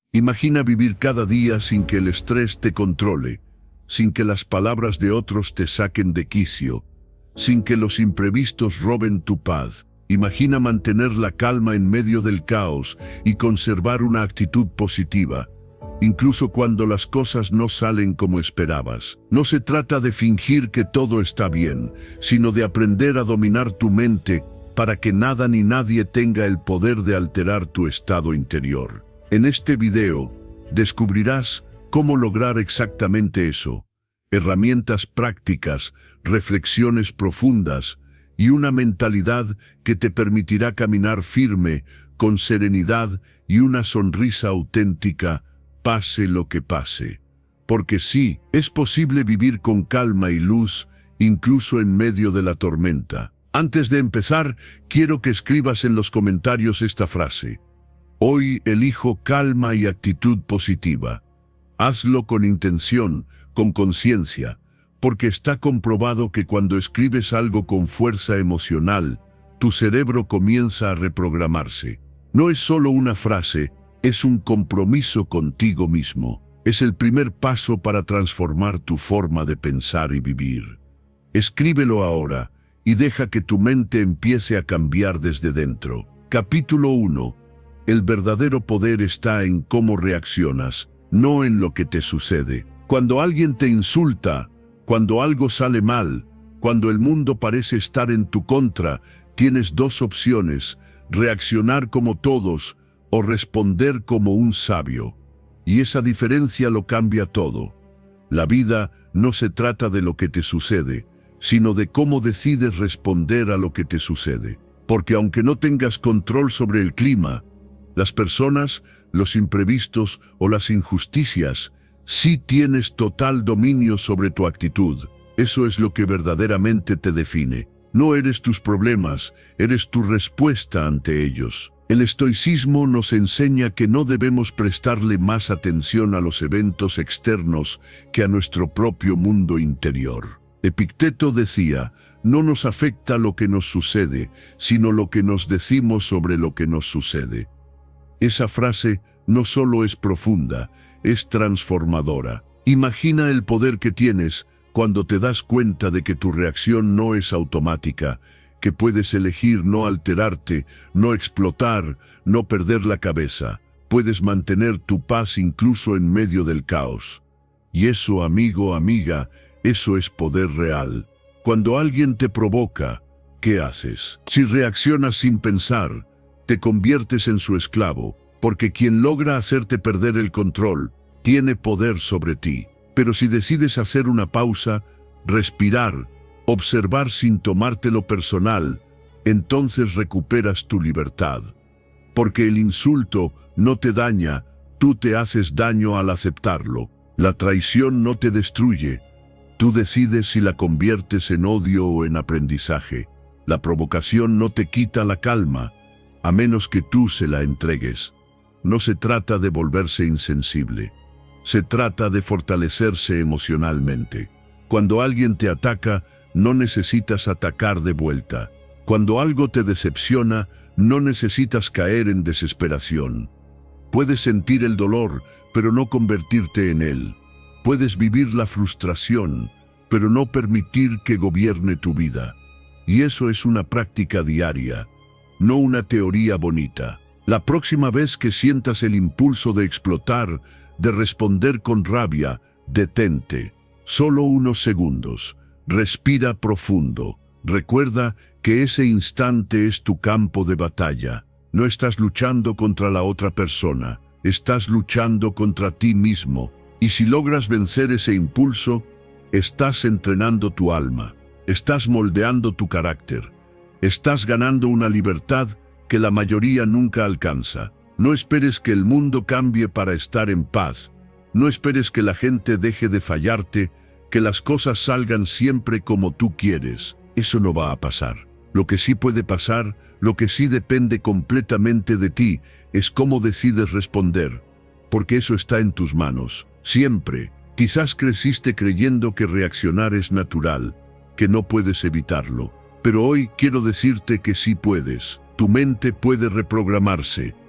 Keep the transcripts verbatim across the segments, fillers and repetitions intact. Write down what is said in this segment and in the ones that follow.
Imagina vivir cada día sin que el estrés te controle, sin que las palabras de otros te saquen de quicio, sin que los imprevistos roben tu paz. Imagina mantener la calma en medio del caos y conservar una actitud positiva, incluso cuando las cosas no salen como esperabas. No se trata de fingir que todo está bien, sino de aprender a dominar tu mente para que nada ni nadie tenga el poder de alterar tu estado interior. En este video, descubrirás cómo lograr exactamente eso, herramientas prácticas, reflexiones profundas y una mentalidad que te permitirá caminar firme, con serenidad y una sonrisa auténtica, pase lo que pase. Porque sí, es posible vivir con calma y luz, incluso en medio de la tormenta. Antes de empezar, quiero que escribas en los comentarios esta frase. Hoy elijo calma y actitud positiva. Hazlo con intención, con conciencia, porque está comprobado que cuando escribes algo con fuerza emocional, tu cerebro comienza a reprogramarse. No es solo una frase, es un compromiso contigo mismo. Es el primer paso para transformar tu forma de pensar y vivir. Escríbelo ahora y deja que tu mente empiece a cambiar desde dentro. Capítulo uno. El verdadero poder está en cómo reaccionas, no en lo que te sucede. Cuando alguien te insulta, cuando algo sale mal, cuando el mundo parece estar en tu contra, tienes dos opciones: reaccionar como todos o responder como un sabio. Y esa diferencia lo cambia todo. La vida no se trata de lo que te sucede, sino de cómo decides responder a lo que te sucede. Porque aunque no tengas control sobre el clima, las personas, los imprevistos o las injusticias, sí tienes total dominio sobre tu actitud. Eso es lo que verdaderamente te define. No eres tus problemas, eres tu respuesta ante ellos. El estoicismo nos enseña que no debemos prestarle más atención a los eventos externos que a nuestro propio mundo interior. Epicteto decía, no nos afecta lo que nos sucede, sino lo que nos decimos sobre lo que nos sucede. Esa frase no solo es profunda, es transformadora. Imagina el poder que tienes cuando te das cuenta de que tu reacción no es automática, que puedes elegir no alterarte, no explotar, no perder la cabeza. Puedes mantener tu paz incluso en medio del caos. Y eso, amigo, amiga, eso es poder real. Cuando alguien te provoca, ¿qué haces? Si reaccionas sin pensar, te conviertes en su esclavo, porque quien logra hacerte perder el control, tiene poder sobre ti. Pero si decides hacer una pausa, respirar, observar sin tomártelo personal, entonces recuperas tu libertad. Porque el insulto no te daña, tú te haces daño al aceptarlo. La traición no te destruye, tú decides si la conviertes en odio o en aprendizaje. La provocación no te quita la calma, a menos que tú se la entregues. No se trata de volverse insensible. Se trata de fortalecerse emocionalmente. Cuando alguien te ataca, no necesitas atacar de vuelta. Cuando algo te decepciona, no necesitas caer en desesperación. Puedes sentir el dolor, pero no convertirte en él. Puedes vivir la frustración, pero no permitir que gobierne tu vida. Y eso es una práctica diaria, no una teoría bonita. La próxima vez que sientas el impulso de explotar, de responder con rabia, detente. Solo unos segundos. Respira profundo. Recuerda que ese instante es tu campo de batalla. No estás luchando contra la otra persona, estás luchando contra ti mismo. Y si logras vencer ese impulso, estás entrenando tu alma, estás moldeando tu carácter, estás ganando una libertad que la mayoría nunca alcanza. No esperes que el mundo cambie para estar en paz. No esperes que la gente deje de fallarte, que las cosas salgan siempre como tú quieres. Eso no va a pasar. Lo que sí puede pasar, lo que sí depende completamente de ti, es cómo decides responder. Porque eso está en tus manos. Siempre. Quizás creciste creyendo que reaccionar es natural, que no puedes evitarlo. Pero hoy quiero decirte que sí puedes. Tu mente puede reprogramarse.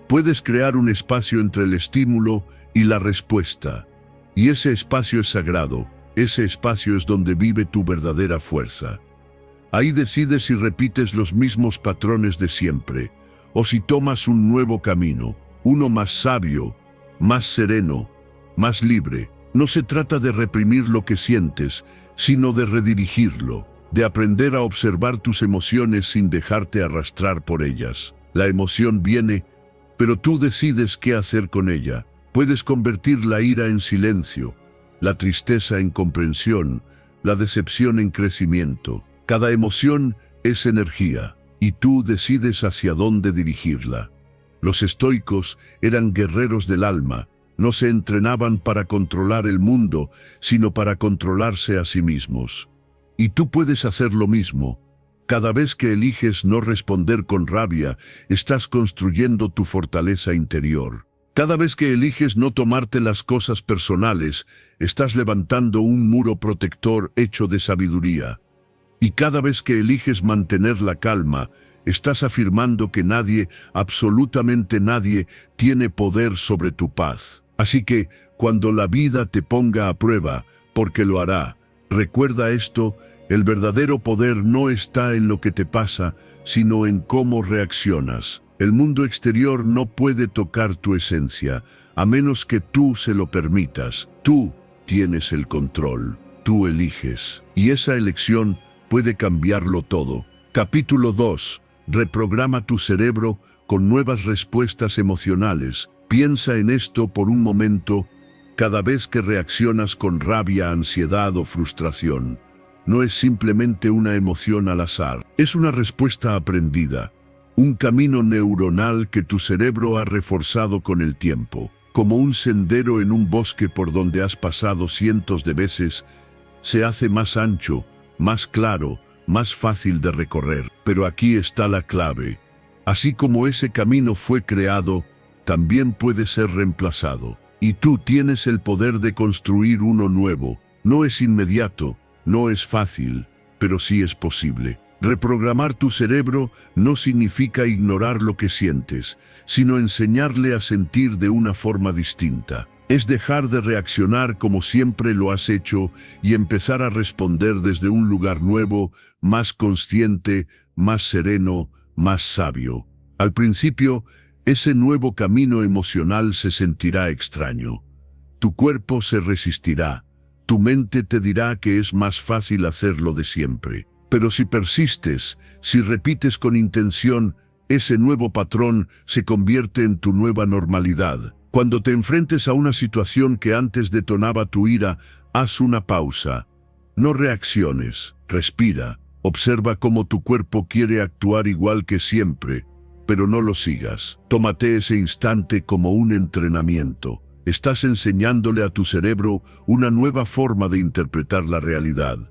Puedes crear un espacio entre el estímulo y la respuesta. Y ese espacio es sagrado, ese espacio es donde vive tu verdadera fuerza. Ahí decides si repites los mismos patrones de siempre, o si tomas un nuevo camino, uno más sabio, más sereno, más libre. No se trata de reprimir lo que sientes, sino de redirigirlo, de aprender a observar tus emociones sin dejarte arrastrar por ellas. La emoción viene, pero tú decides qué hacer con ella. Puedes convertir la ira en silencio, la tristeza en comprensión, la decepción en crecimiento. Cada emoción es energía, y tú decides hacia dónde dirigirla. Los estoicos eran guerreros del alma, no se entrenaban para controlar el mundo, sino para controlarse a sí mismos. Y tú puedes hacer lo mismo. Cada vez que eliges no responder con rabia, estás construyendo tu fortaleza interior. Cada vez que eliges no tomarte las cosas personales, estás levantando un muro protector hecho de sabiduría. Y cada vez que eliges mantener la calma, estás afirmando que nadie, absolutamente nadie, tiene poder sobre tu paz. Así que, cuando la vida te ponga a prueba, porque lo hará, recuerda esto: el verdadero poder no está en lo que te pasa, sino en cómo reaccionas. El mundo exterior no puede tocar tu esencia, a menos que tú se lo permitas. Tú tienes el control, tú eliges, y esa elección puede cambiarlo todo. Capítulo dos. Reprograma tu cerebro con nuevas respuestas emocionales. Piensa en esto por un momento. Cada vez que reaccionas con rabia, ansiedad o frustración, no es simplemente una emoción al azar. Es una respuesta aprendida, un camino neuronal que tu cerebro ha reforzado con el tiempo. Como un sendero en un bosque por donde has pasado cientos de veces, se hace más ancho, más claro, más fácil de recorrer. Pero aquí está la clave. Así como ese camino fue creado, también puede ser reemplazado. Y tú tienes el poder de construir uno nuevo. No es inmediato, no es fácil, pero sí es posible. Reprogramar tu cerebro no significa ignorar lo que sientes, sino enseñarle a sentir de una forma distinta. Es dejar de reaccionar como siempre lo has hecho y empezar a responder desde un lugar nuevo, más consciente, más sereno, más sabio. Al principio, ese nuevo camino emocional se sentirá extraño. Tu cuerpo se resistirá. Tu mente te dirá que es más fácil hacerlo de siempre. Pero si persistes, si repites con intención, ese nuevo patrón se convierte en tu nueva normalidad. Cuando te enfrentes a una situación que antes detonaba tu ira, haz una pausa. No reacciones, respira. Observa cómo tu cuerpo quiere actuar igual que siempre, pero no lo sigas. Tómate ese instante como un entrenamiento. Estás enseñándole a tu cerebro una nueva forma de interpretar la realidad.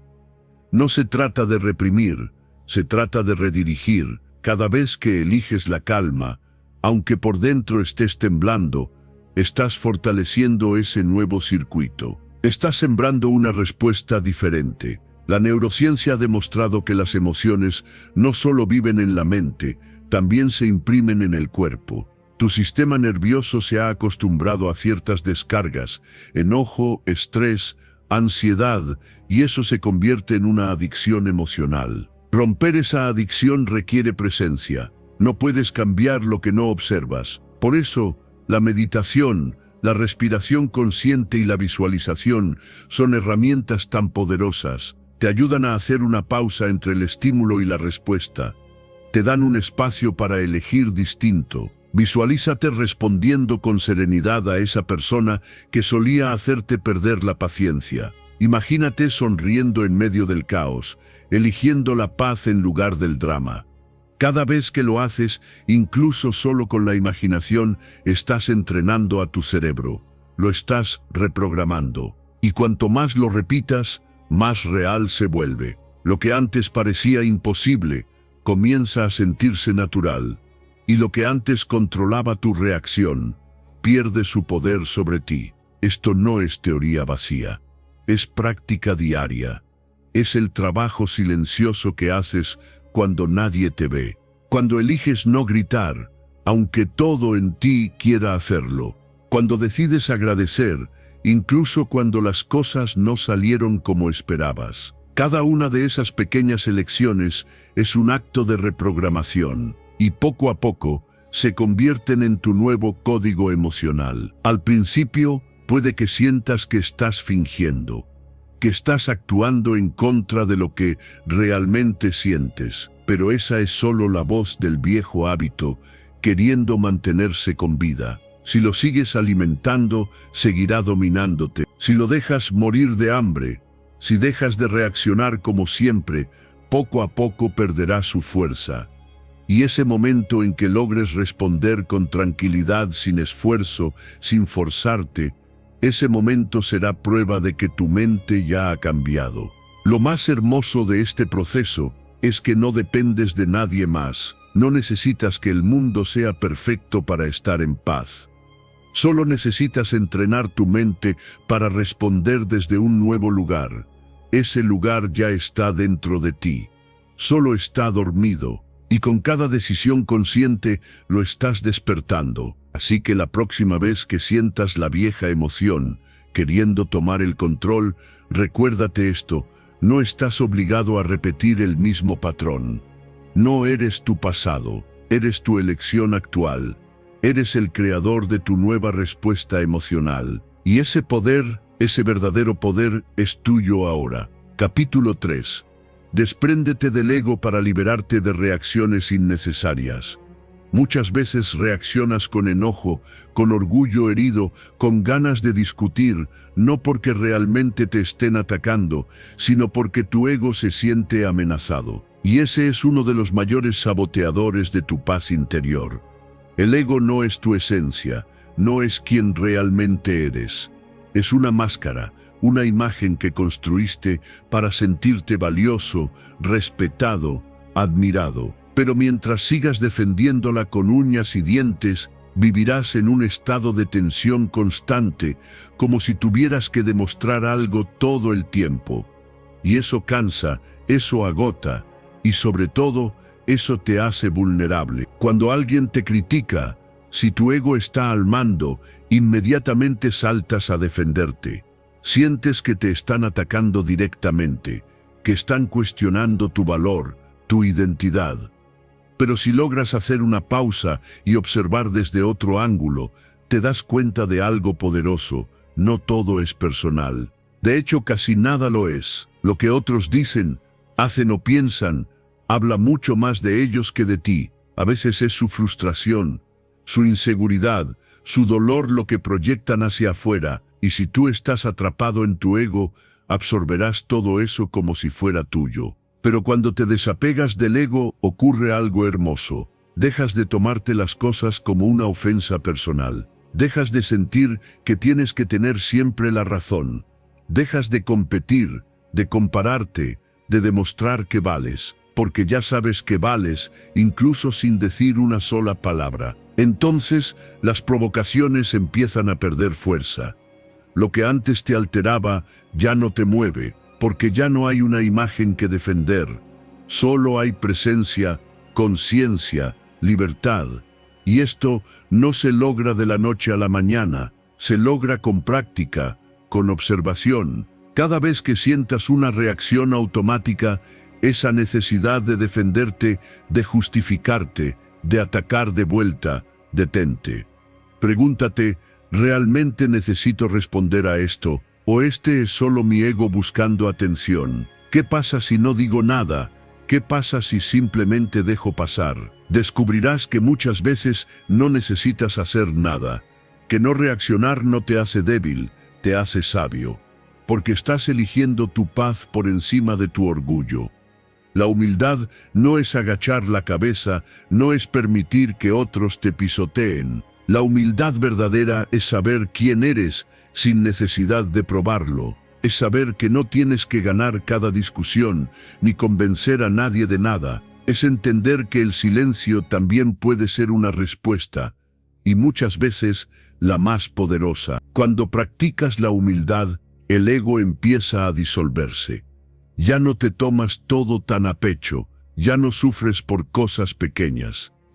No se trata de reprimir, se trata de redirigir. Cada vez que eliges la calma, aunque por dentro estés temblando, estás fortaleciendo ese nuevo circuito. Estás sembrando una respuesta diferente. La neurociencia ha demostrado que las emociones no solo viven en la mente, también se imprimen en el cuerpo. Tu sistema nervioso se ha acostumbrado a ciertas descargas, enojo, estrés, ansiedad, y eso se convierte en una adicción emocional. Romper esa adicción requiere presencia. No puedes cambiar lo que no observas. Por eso, la meditación, la respiración consciente y la visualización son herramientas tan poderosas. Te ayudan a hacer una pausa entre el estímulo y la respuesta. Te dan un espacio para elegir distinto. Visualízate respondiendo con serenidad a esa persona que solía hacerte perder la paciencia. Imagínate sonriendo en medio del caos, eligiendo la paz en lugar del drama. Cada vez que lo haces, incluso solo con la imaginación, estás entrenando a tu cerebro. Lo estás reprogramando. Y cuanto más lo repitas, más real se vuelve. Lo que antes parecía imposible, comienza a sentirse natural. Y lo que antes controlaba tu reacción, pierde su poder sobre ti. Esto no es teoría vacía. Es práctica diaria. Es el trabajo silencioso que haces cuando nadie te ve. Cuando eliges no gritar, aunque todo en ti quiera hacerlo. Cuando decides agradecer, incluso cuando las cosas no salieron como esperabas. Cada una de esas pequeñas elecciones es un acto de reprogramación, y poco a poco se convierten en tu nuevo código emocional. Al principio, puede que sientas que estás fingiendo, que estás actuando en contra de lo que realmente sientes, pero esa es solo la voz del viejo hábito queriendo mantenerse con vida. Si lo sigues alimentando, seguirá dominándote. Si lo dejas morir de hambre, si dejas de reaccionar como siempre, poco a poco perderá su fuerza. Y ese momento en que logres responder con tranquilidad, sin esfuerzo, sin forzarte, ese momento será prueba de que tu mente ya ha cambiado. Lo más hermoso de este proceso es que no dependes de nadie más. No necesitas que el mundo sea perfecto para estar en paz. Solo necesitas entrenar tu mente para responder desde un nuevo lugar. Ese lugar ya está dentro de ti. Solo está dormido, y con cada decisión consciente lo estás despertando. Así que la próxima vez que sientas la vieja emoción, queriendo tomar el control, recuérdate esto: no estás obligado a repetir el mismo patrón. No eres tu pasado, eres tu elección actual. Eres el creador de tu nueva respuesta emocional. Y ese poder, ese verdadero poder, es tuyo ahora. Capítulo tres. Despréndete del ego para liberarte de reacciones innecesarias. Muchas veces reaccionas con enojo, con orgullo herido, con ganas de discutir, no porque realmente te estén atacando, sino porque tu ego se siente amenazado. Y ese es uno de los mayores saboteadores de tu paz interior. El ego no es tu esencia, no es quien realmente eres. Es una máscara, una imagen que construiste para sentirte valioso, respetado, admirado. Pero mientras sigas defendiéndola con uñas y dientes, vivirás en un estado de tensión constante, como si tuvieras que demostrar algo todo el tiempo. Y eso cansa, eso agota, y sobre todo, eso te hace vulnerable. Cuando alguien te critica, si tu ego está al mando, inmediatamente saltas a defenderte. Sientes que te están atacando directamente, que están cuestionando tu valor, tu identidad. Pero si logras hacer una pausa y observar desde otro ángulo, te das cuenta de algo poderoso: no todo es personal. De hecho, casi nada lo es. Lo que otros dicen, hacen o piensan, habla mucho más de ellos que de ti. A veces es su frustración, su inseguridad, su dolor lo que proyectan hacia afuera, y si tú estás atrapado en tu ego, absorberás todo eso como si fuera tuyo. Pero cuando te desapegas del ego, ocurre algo hermoso. Dejas de tomarte las cosas como una ofensa personal. Dejas de sentir que tienes que tener siempre la razón. Dejas de competir, de compararte, de demostrar que vales, porque ya sabes que vales, incluso sin decir una sola palabra. Entonces, las provocaciones empiezan a perder fuerza. Lo que antes te alteraba ya no te mueve, porque ya no hay una imagen que defender. Solo hay presencia, conciencia, libertad. Y esto no se logra de la noche a la mañana, se logra con práctica, con observación. Cada vez que sientas una reacción automática, esa necesidad de defenderte, de justificarte, de atacar de vuelta, detente. Pregúntate: ¿realmente necesito responder a esto? ¿O este es solo mi ego buscando atención? ¿Qué pasa si no digo nada? ¿Qué pasa si simplemente dejo pasar? Descubrirás que muchas veces no necesitas hacer nada, que no reaccionar no te hace débil, te hace sabio, porque estás eligiendo tu paz por encima de tu orgullo. La humildad no es agachar la cabeza, no es permitir que otros te pisoteen. La humildad verdadera es saber quién eres sin necesidad de probarlo. Es saber que no tienes que ganar cada discusión, ni convencer a nadie de nada. Es entender que el silencio también puede ser una respuesta, y muchas veces la más poderosa. Cuando practicas la humildad, el ego empieza a disolverse. Ya no te tomas todo tan a pecho, ya no sufres por cosas pequeñas.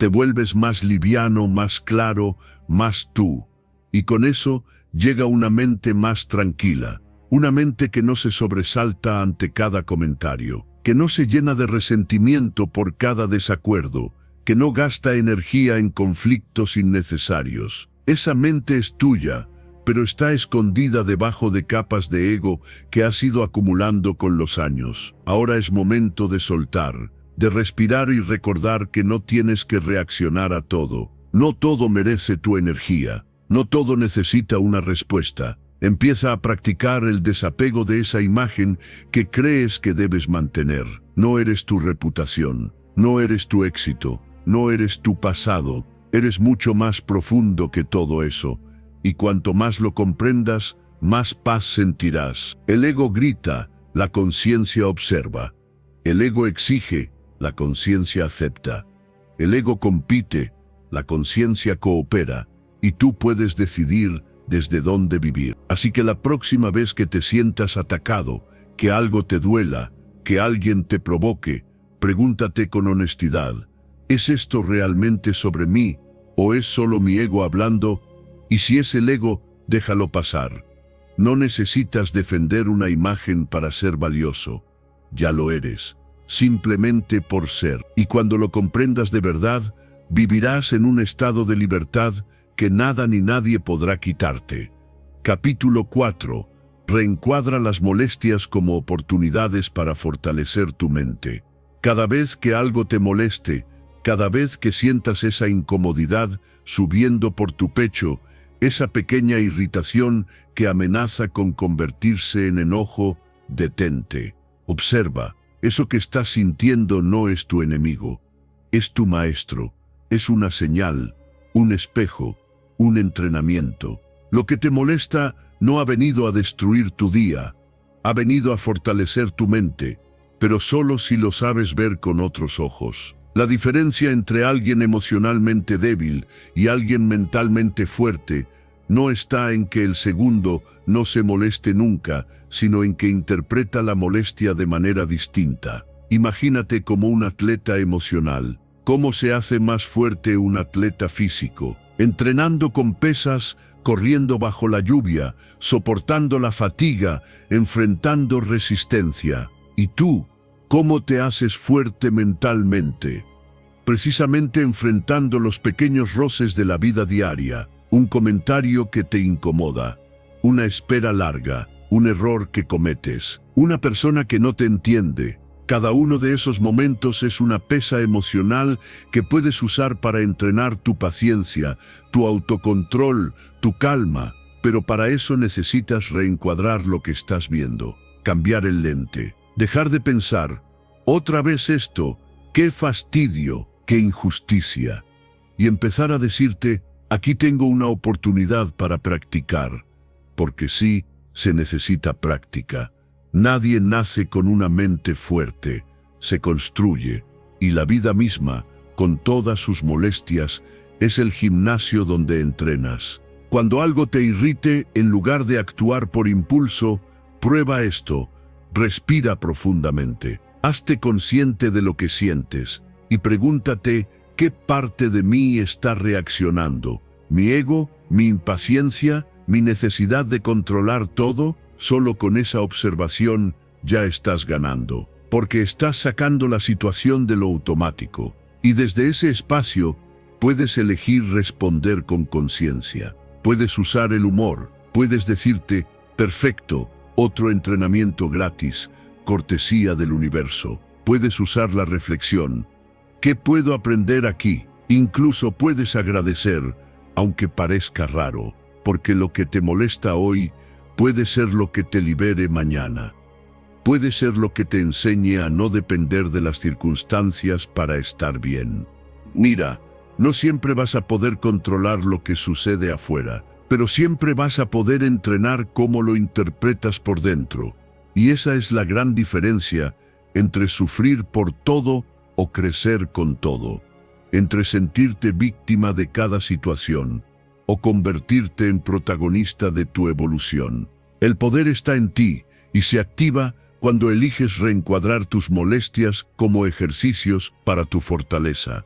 te vuelves más liviano, más claro, más tú. Y con eso llega una mente más tranquila, una mente que no se sobresalta ante cada comentario, que no se llena de resentimiento por cada desacuerdo, que no gasta energía en conflictos innecesarios. Esa mente es tuya, pero está escondida debajo de capas de ego que has ido acumulando con los años. Ahora es momento de soltar, de respirar y recordar que no tienes que reaccionar a todo. No todo merece tu energía, no todo necesita una respuesta. Empieza a practicar el desapego de esa imagen que crees que debes mantener. No eres tu reputación, no eres tu éxito, no eres tu pasado. Eres mucho más profundo que todo eso, y cuanto más lo comprendas, más paz sentirás. El ego grita, la conciencia observa. El ego exige, la conciencia acepta. El ego compite, la conciencia coopera, y tú puedes decidir desde dónde vivir. Así que la próxima vez que te sientas atacado, que algo te duela, que alguien te provoque, pregúntate con honestidad, ¿es esto realmente sobre mí o es solo mi ego hablando? Y si es el ego, déjalo pasar. No necesitas defender una imagen para ser valioso. Ya lo eres, simplemente por ser. Y cuando lo comprendas de verdad, vivirás en un estado de libertad que nada ni nadie podrá quitarte. Capítulo cuatro. Reencuadra las molestias como oportunidades para fortalecer tu mente. Cada vez que algo te moleste, cada vez que sientas esa incomodidad subiendo por tu pecho, esa pequeña irritación que amenaza con convertirse en enojo, detente. Observa, eso que estás sintiendo no es tu enemigo, es tu maestro, es una señal, un espejo, un entrenamiento. Lo que te molesta no ha venido a destruir tu día, ha venido a fortalecer tu mente, pero solo si lo sabes ver con otros ojos. La diferencia entre alguien emocionalmente débil y alguien mentalmente fuerte no está en que el segundo no se moleste nunca, sino en que interpreta la molestia de manera distinta. Imagínate como un atleta emocional. ¿Cómo se hace más fuerte un atleta físico? Entrenando con pesas, corriendo bajo la lluvia, soportando la fatiga, enfrentando resistencia. ¿Y tú? ¿Cómo te haces fuerte mentalmente? Precisamente enfrentando los pequeños roces de la vida diaria, un comentario que te incomoda, una espera larga, un error que cometes, una persona que no te entiende. Cada uno de esos momentos es una pesa emocional que puedes usar para entrenar tu paciencia, tu autocontrol, tu calma, pero para eso necesitas reencuadrar lo que estás viendo, cambiar el lente. Dejar de pensar, otra vez esto, qué fastidio, qué injusticia. Y empezar a decirte, aquí tengo una oportunidad para practicar. Porque sí, se necesita práctica. Nadie nace con una mente fuerte, se construye. Y la vida misma, con todas sus molestias, es el gimnasio donde entrenas. Cuando algo te irrite, en lugar de actuar por impulso, prueba esto. Respira profundamente, hazte consciente de lo que sientes y pregúntate qué parte de mí está reaccionando. ¿Mi ego? ¿Mi impaciencia? ¿Mi necesidad de controlar todo? Solo con esa observación ya estás ganando, porque estás sacando la situación de lo automático. Y desde ese espacio puedes elegir responder con conciencia. Puedes usar el humor, puedes decirte, perfecto, otro entrenamiento gratis, cortesía del universo. Puedes usar la reflexión. ¿Qué puedo aprender aquí? Incluso puedes agradecer, aunque parezca raro, porque lo que te molesta hoy puede ser lo que te libere mañana. Puede ser lo que te enseñe a no depender de las circunstancias para estar bien. Mira, no siempre vas a poder controlar lo que sucede afuera, pero siempre vas a poder entrenar cómo lo interpretas por dentro. Y esa es la gran diferencia entre sufrir por todo o crecer con todo, entre sentirte víctima de cada situación o convertirte en protagonista de tu evolución. El poder está en ti y se activa cuando eliges reencuadrar tus molestias como ejercicios para tu fortaleza.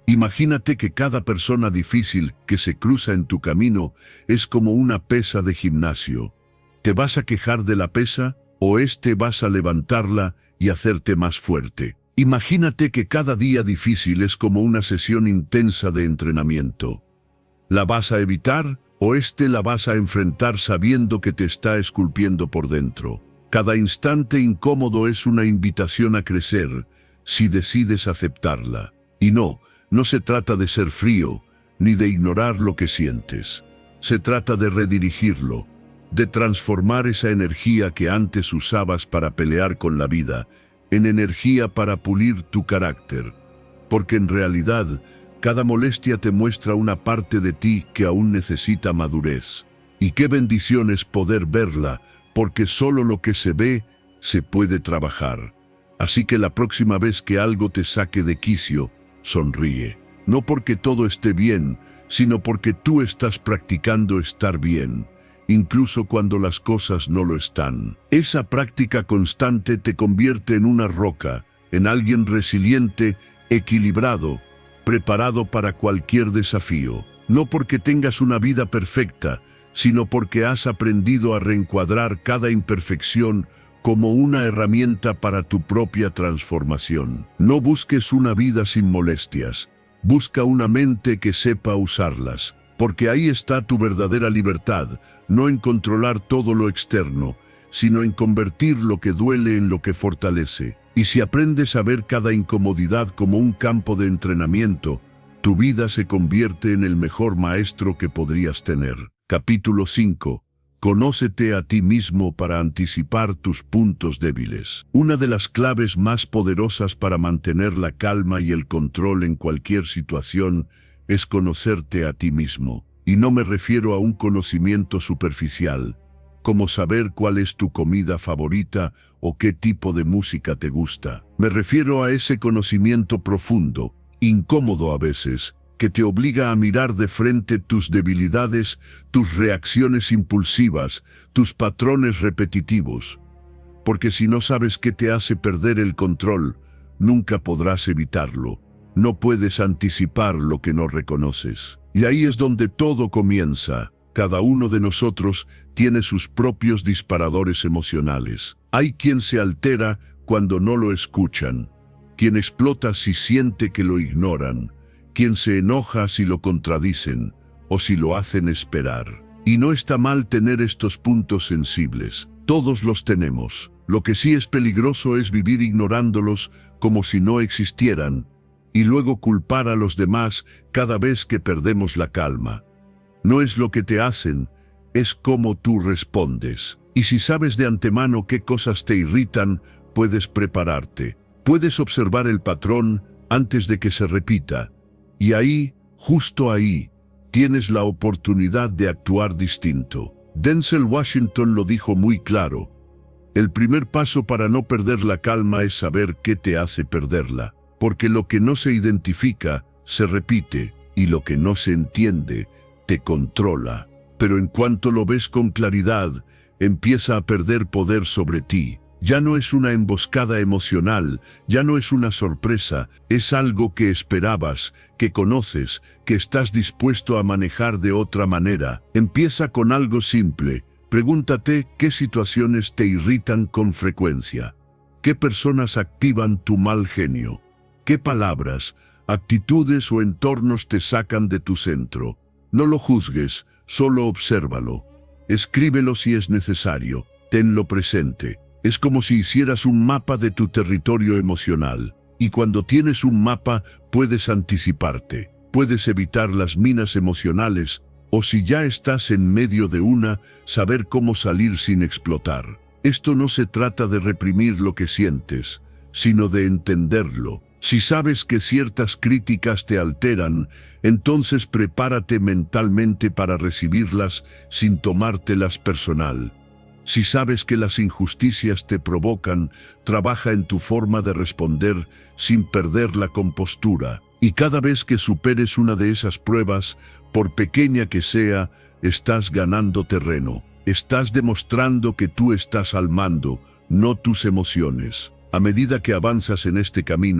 Imagínate que cada persona difícil que se cruza en tu camino es como una pesa de gimnasio. ¿Te vas a quejar de la pesa o este vas a levantarla y hacerte más fuerte? Imagínate que cada día difícil es como una sesión intensa de entrenamiento. ¿La vas a evitar o este la vas a enfrentar sabiendo que te está esculpiendo por dentro? Cada instante incómodo es una invitación a crecer si decides aceptarla. Y no, no se trata de ser frío ni de ignorar lo que sientes. Se trata de redirigirlo, de transformar esa energía que antes usabas para pelear con la vida en energía para pulir tu carácter. Porque en realidad, cada molestia te muestra una parte de ti que aún necesita madurez. Y qué bendición es poder verla, porque solo lo que se ve, se puede trabajar. Así que la próxima vez que algo te saque de quicio, sonríe. No porque todo esté bien, sino porque tú estás practicando estar bien, incluso cuando las cosas no lo están. Esa práctica constante te convierte en una roca, en alguien resiliente, equilibrado, preparado para cualquier desafío. No porque tengas una vida perfecta, sino porque has aprendido a reencuadrar cada imperfección como una herramienta para tu propia transformación. No busques una vida sin molestias, busca una mente que sepa usarlas, porque ahí está tu verdadera libertad, no en controlar todo lo externo, sino en convertir lo que duele en lo que fortalece. Y si aprendes a ver cada incomodidad como un campo de entrenamiento, tu vida se convierte en el mejor maestro que podrías tener. Capítulo cinco. Conócete a ti mismo para anticipar tus puntos débiles. Una de las claves más poderosas para mantener la calma y el control en cualquier situación es conocerte a ti mismo. Y no me refiero a un conocimiento superficial, como saber cuál es tu comida favorita o qué tipo de música te gusta. Me refiero a ese conocimiento profundo, incómodo a veces, que te obliga a mirar de frente tus debilidades, tus reacciones impulsivas, tus patrones repetitivos. Porque si no sabes qué te hace perder el control, nunca podrás evitarlo. No puedes anticipar lo que no reconoces. Y ahí es donde todo comienza. Cada uno de nosotros tiene sus propios disparadores emocionales. Hay quien se altera cuando no lo escuchan, quien explota si siente que lo ignoran, quien se enoja si lo contradicen o si lo hacen esperar. Y no está mal tener estos puntos sensibles. Todos los tenemos. Lo que sí es peligroso es vivir ignorándolos como si no existieran y luego culpar a los demás cada vez que perdemos la calma. No es lo que te hacen, es cómo tú respondes. Y si sabes de antemano qué cosas te irritan, puedes prepararte. Puedes observar el patrón antes de que se repita. Y ahí, justo ahí, tienes la oportunidad de actuar distinto. Denzel Washington lo dijo muy claro. El primer paso para no perder la calma es saber qué te hace perderla. Porque lo que no se identifica, se repite, y lo que no se entiende, te controla. Pero en cuanto lo ves con claridad, empieza a perder poder sobre ti. Ya no es una emboscada emocional, ya no es una sorpresa, es algo que esperabas, que conoces, que estás dispuesto a manejar de otra manera. Empieza con algo simple. Pregúntate qué situaciones te irritan con frecuencia. ¿Qué personas activan tu mal genio? ¿Qué palabras, actitudes o entornos te sacan de tu centro? No lo juzgues, solo obsérvalo. Escríbelo si es necesario, tenlo presente. Es como si hicieras un mapa de tu territorio emocional. Y cuando tienes un mapa, puedes anticiparte. Puedes evitar las minas emocionales, o si ya estás en medio de una, saber cómo salir sin explotar. Esto no se trata de reprimir lo que sientes, sino de entenderlo. Si sabes que ciertas críticas te alteran, entonces prepárate mentalmente para recibirlas sin tomártelas personal. Si sabes que las injusticias te provocan, trabaja en tu forma de responder sin perder la compostura. Y cada vez que superes una de esas pruebas, por pequeña que sea, estás ganando terreno. Estás demostrando que tú estás al mando, no tus emociones. A medida que avanzas en este camino,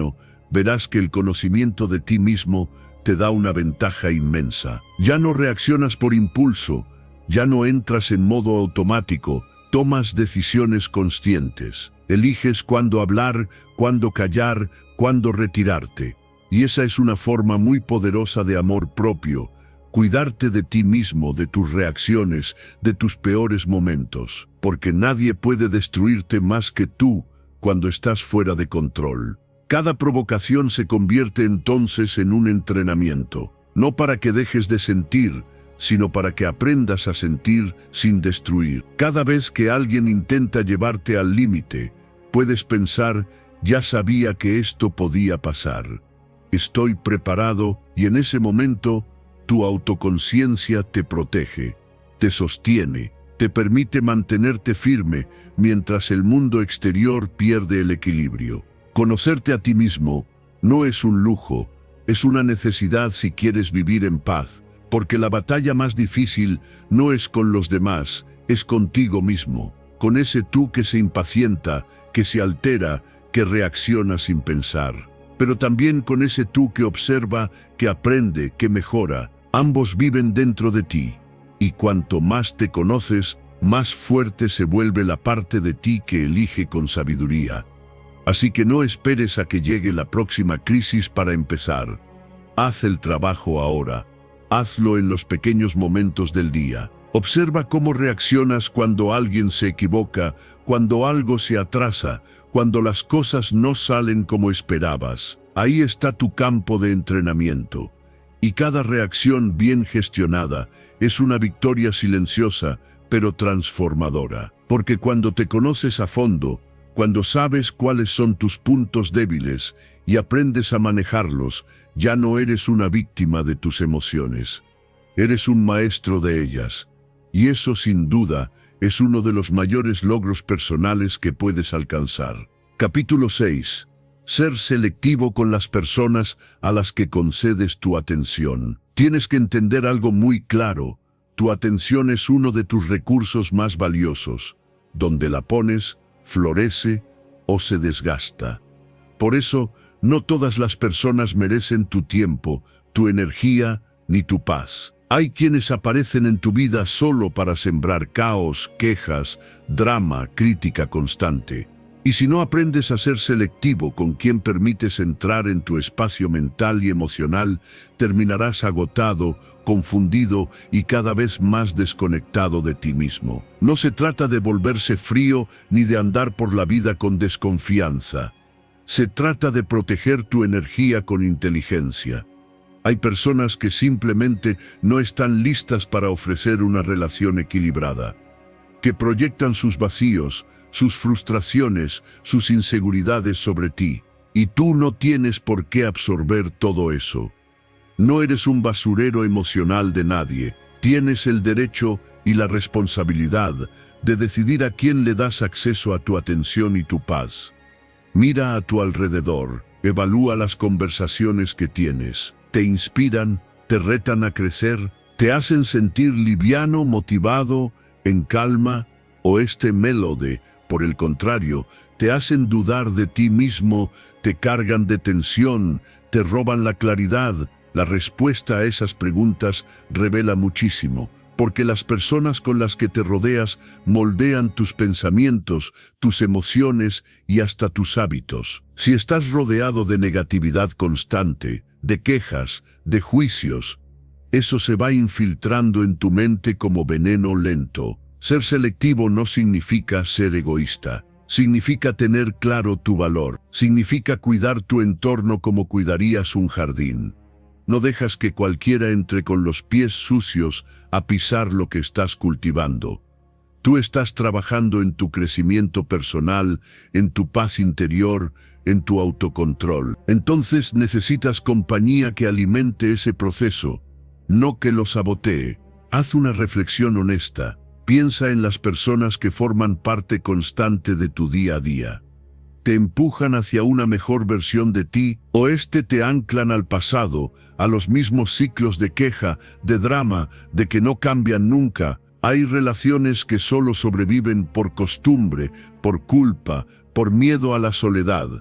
verás que el conocimiento de ti mismo te da una ventaja inmensa. Ya no reaccionas por impulso, ya no entras en modo automático, tomas decisiones conscientes. Eliges cuándo hablar, cuándo callar, cuándo retirarte. Y esa es una forma muy poderosa de amor propio, cuidarte de ti mismo, de tus reacciones, de tus peores momentos, porque nadie puede destruirte más que tú cuando estás fuera de control. Cada provocación se convierte entonces en un entrenamiento, no para que dejes de sentir, sino para que aprendas a sentir sin destruir. Cada vez que alguien intenta llevarte al límite, puedes pensar, ya sabía que esto podía pasar. Estoy preparado, y en ese momento, tu autoconciencia te protege, te sostiene, te permite mantenerte firme mientras el mundo exterior pierde el equilibrio. Conocerte a ti mismo no es un lujo, es una necesidad si quieres vivir en paz, porque la batalla más difícil no es con los demás, es contigo mismo, con ese tú que se impacienta, que se altera, que reacciona sin pensar. Pero también con ese tú que observa, que aprende, que mejora. Ambos viven dentro de ti, y cuanto más te conoces, más fuerte se vuelve la parte de ti que elige con sabiduría. Así que no esperes a que llegue la próxima crisis para empezar. Haz el trabajo ahora. Hazlo en los pequeños momentos del día. Observa cómo reaccionas cuando alguien se equivoca, cuando algo se atrasa, cuando las cosas no salen como esperabas. Ahí está tu campo de entrenamiento. Y cada reacción bien gestionada es una victoria silenciosa, pero transformadora. Porque cuando te conoces a fondo, cuando sabes cuáles son tus puntos débiles y aprendes a manejarlos, ya no eres una víctima de tus emociones. Eres un maestro de ellas. Y eso, sin duda, es uno de los mayores logros personales que puedes alcanzar. Capítulo seis. Ser selectivo con las personas a las que concedes tu atención. Tienes que entender algo muy claro. Tu atención es uno de tus recursos más valiosos. Donde la pones, florece o se desgasta. Por eso, no todas las personas merecen tu tiempo, tu energía ni tu paz. Hay quienes aparecen en tu vida solo para sembrar caos, quejas, drama, crítica constante. Y si no aprendes a ser selectivo con quien permites entrar en tu espacio mental y emocional, terminarás agotado, confundido y cada vez más desconectado de ti mismo. No se trata de volverse frío ni de andar por la vida con desconfianza. Se trata de proteger tu energía con inteligencia. Hay personas que simplemente no están listas para ofrecer una relación equilibrada, que proyectan sus vacíos, sus frustraciones, sus inseguridades sobre ti, y tú no tienes por qué absorber todo eso. No eres un basurero emocional de nadie, tienes el derecho y la responsabilidad de decidir a quién le das acceso a tu atención y tu paz. Mira a tu alrededor, evalúa las conversaciones que tienes. Te inspiran, te retan a crecer, te hacen sentir liviano, motivado, en calma, o este melode, por el contrario, te hacen dudar de ti mismo, te cargan de tensión, te roban la claridad. La respuesta a esas preguntas revela muchísimo, porque las personas con las que te rodeas moldean tus pensamientos, tus emociones y hasta tus hábitos. Si estás rodeado de negatividad constante, de quejas, de juicios, eso se va infiltrando en tu mente como veneno lento. Ser selectivo no significa ser egoísta. Significa tener claro tu valor. Significa cuidar tu entorno como cuidarías un jardín. No dejas que cualquiera entre con los pies sucios a pisar lo que estás cultivando. Tú estás trabajando en tu crecimiento personal, en tu paz interior, en tu autocontrol. Entonces necesitas compañía que alimente ese proceso, no que lo sabotee. Haz una reflexión honesta. Piensa en las personas que forman parte constante de tu día a día. ¿Te empujan hacia una mejor versión de ti o este te anclan al pasado, a los mismos ciclos de queja, de drama, de que no cambian nunca? Hay relaciones que solo sobreviven por costumbre, por culpa, por miedo a la soledad.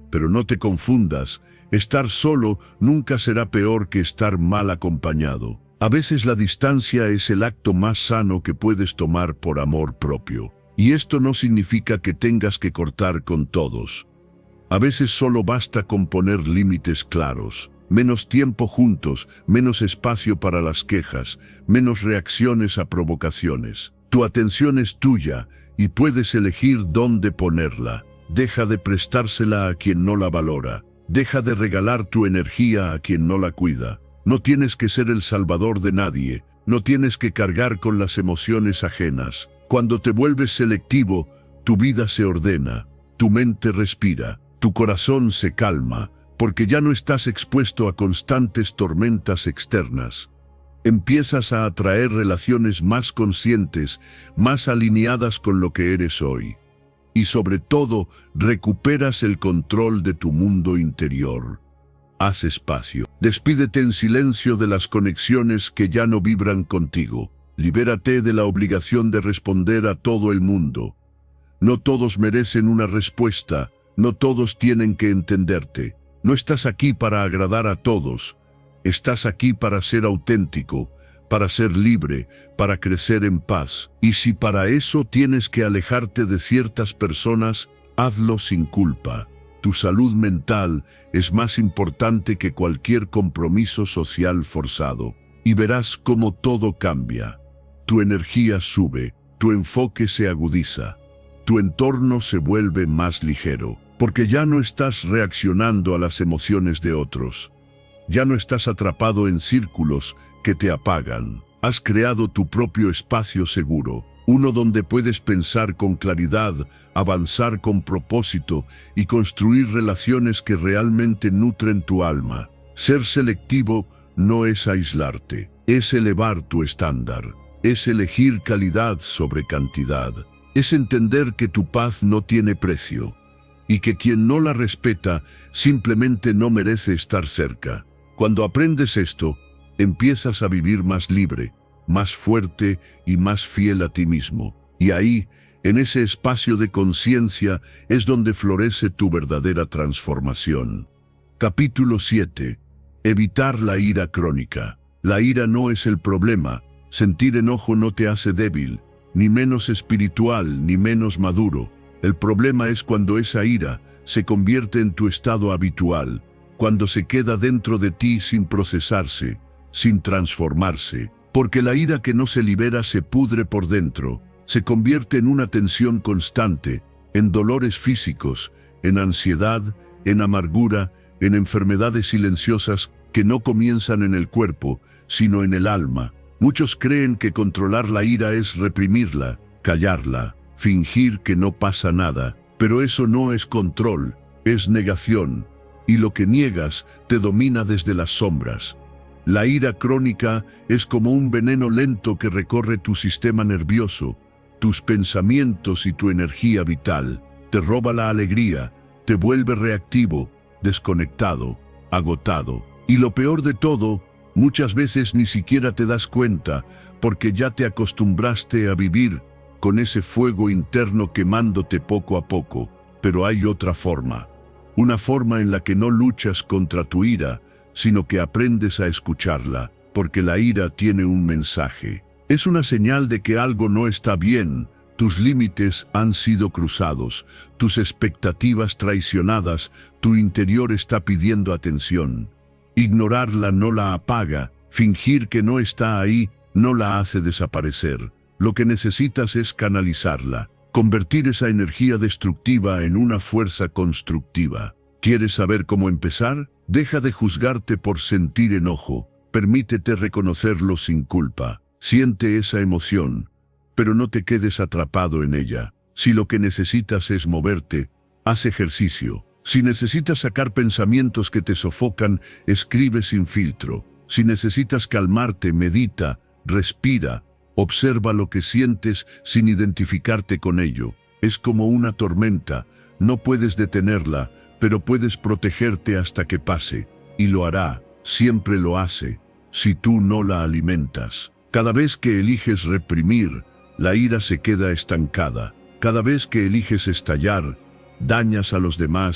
Pero no te confundas, estar solo nunca será peor que estar mal acompañado. A veces la distancia es el acto más sano que puedes tomar por amor propio. Y esto no significa que tengas que cortar con todos. A veces solo basta con poner límites claros. Menos tiempo juntos, menos espacio para las quejas, menos reacciones a provocaciones. Tu atención es tuya y puedes elegir dónde ponerla. Deja de prestársela a quien no la valora. Deja de regalar tu energía a quien no la cuida. No tienes que ser el salvador de nadie. No tienes que cargar con las emociones ajenas. Cuando te vuelves selectivo, tu vida se ordena, tu mente respira, tu corazón se calma, porque ya no estás expuesto a constantes tormentas externas. Empiezas a atraer relaciones más conscientes, más alineadas con lo que eres hoy. Y sobre todo, recuperas el control de tu mundo interior. Haz espacio. Despídete en silencio de las conexiones que ya no vibran contigo. Libérate de la obligación de responder a todo el mundo. No todos merecen una respuesta, no todos tienen que entenderte. No estás aquí para agradar a todos. Estás aquí para ser auténtico, para ser libre, para crecer en paz. Y si para eso tienes que alejarte de ciertas personas, hazlo sin culpa. Tu salud mental es más importante que cualquier compromiso social forzado. Y verás cómo todo cambia. Tu energía sube, tu enfoque se agudiza, tu entorno se vuelve más ligero, porque ya no estás reaccionando a las emociones de otros. Ya no estás atrapado en círculos que te apagan. Has creado tu propio espacio seguro, uno donde puedes pensar con claridad, avanzar con propósito y construir relaciones que realmente nutren tu alma. Ser selectivo no es aislarte, es elevar tu estándar. Es elegir calidad sobre cantidad. Es entender que tu paz no tiene precio y que quien no la respeta simplemente no merece estar cerca. Cuando aprendes esto, empiezas a vivir más libre, más fuerte y más fiel a ti mismo. Y ahí, en ese espacio de conciencia, es donde florece tu verdadera transformación. Capítulo siete. Evitar la ira crónica. La ira no es el problema. Sentir enojo no te hace débil, ni menos espiritual, ni menos maduro. El problema es cuando esa ira se convierte en tu estado habitual, cuando se queda dentro de ti sin procesarse, sin transformarse. Porque la ira que no se libera se pudre por dentro, se convierte en una tensión constante, en dolores físicos, en ansiedad, en amargura, en enfermedades silenciosas que no comienzan en el cuerpo, sino en el alma. Muchos creen que controlar la ira es reprimirla, callarla, fingir que no pasa nada, pero eso no es control, es negación, y lo que niegas te domina desde las sombras. La ira crónica es como un veneno lento que recorre tu sistema nervioso, tus pensamientos y tu energía vital. Te roba la alegría, te vuelve reactivo, desconectado, agotado. Y lo peor de todo, muchas veces ni siquiera te das cuenta, porque ya te acostumbraste a vivir con ese fuego interno quemándote poco a poco. Pero hay otra forma, una forma en la que no luchas contra tu ira, sino que aprendes a escucharla, porque la ira tiene un mensaje. Es una señal de que algo no está bien, tus límites han sido cruzados, tus expectativas traicionadas, tu interior está pidiendo atención. Ignorarla no la apaga, fingir que no está ahí no la hace desaparecer. Lo que necesitas es canalizarla, convertir esa energía destructiva en una fuerza constructiva. ¿Quieres saber cómo empezar? Deja de juzgarte por sentir enojo, permítete reconocerlo sin culpa. Siente esa emoción, pero no te quedes atrapado en ella. Si lo que necesitas es moverte, haz ejercicio. Si necesitas sacar pensamientos que te sofocan, escribe sin filtro. Si necesitas calmarte, medita, respira, observa lo que sientes sin identificarte con ello. Es como una tormenta, no puedes detenerla, pero puedes protegerte hasta que pase. Y lo hará, siempre lo hace, si tú no la alimentas. Cada vez que eliges reprimir, la ira se queda estancada. Cada vez que eliges estallar, dañas a los demás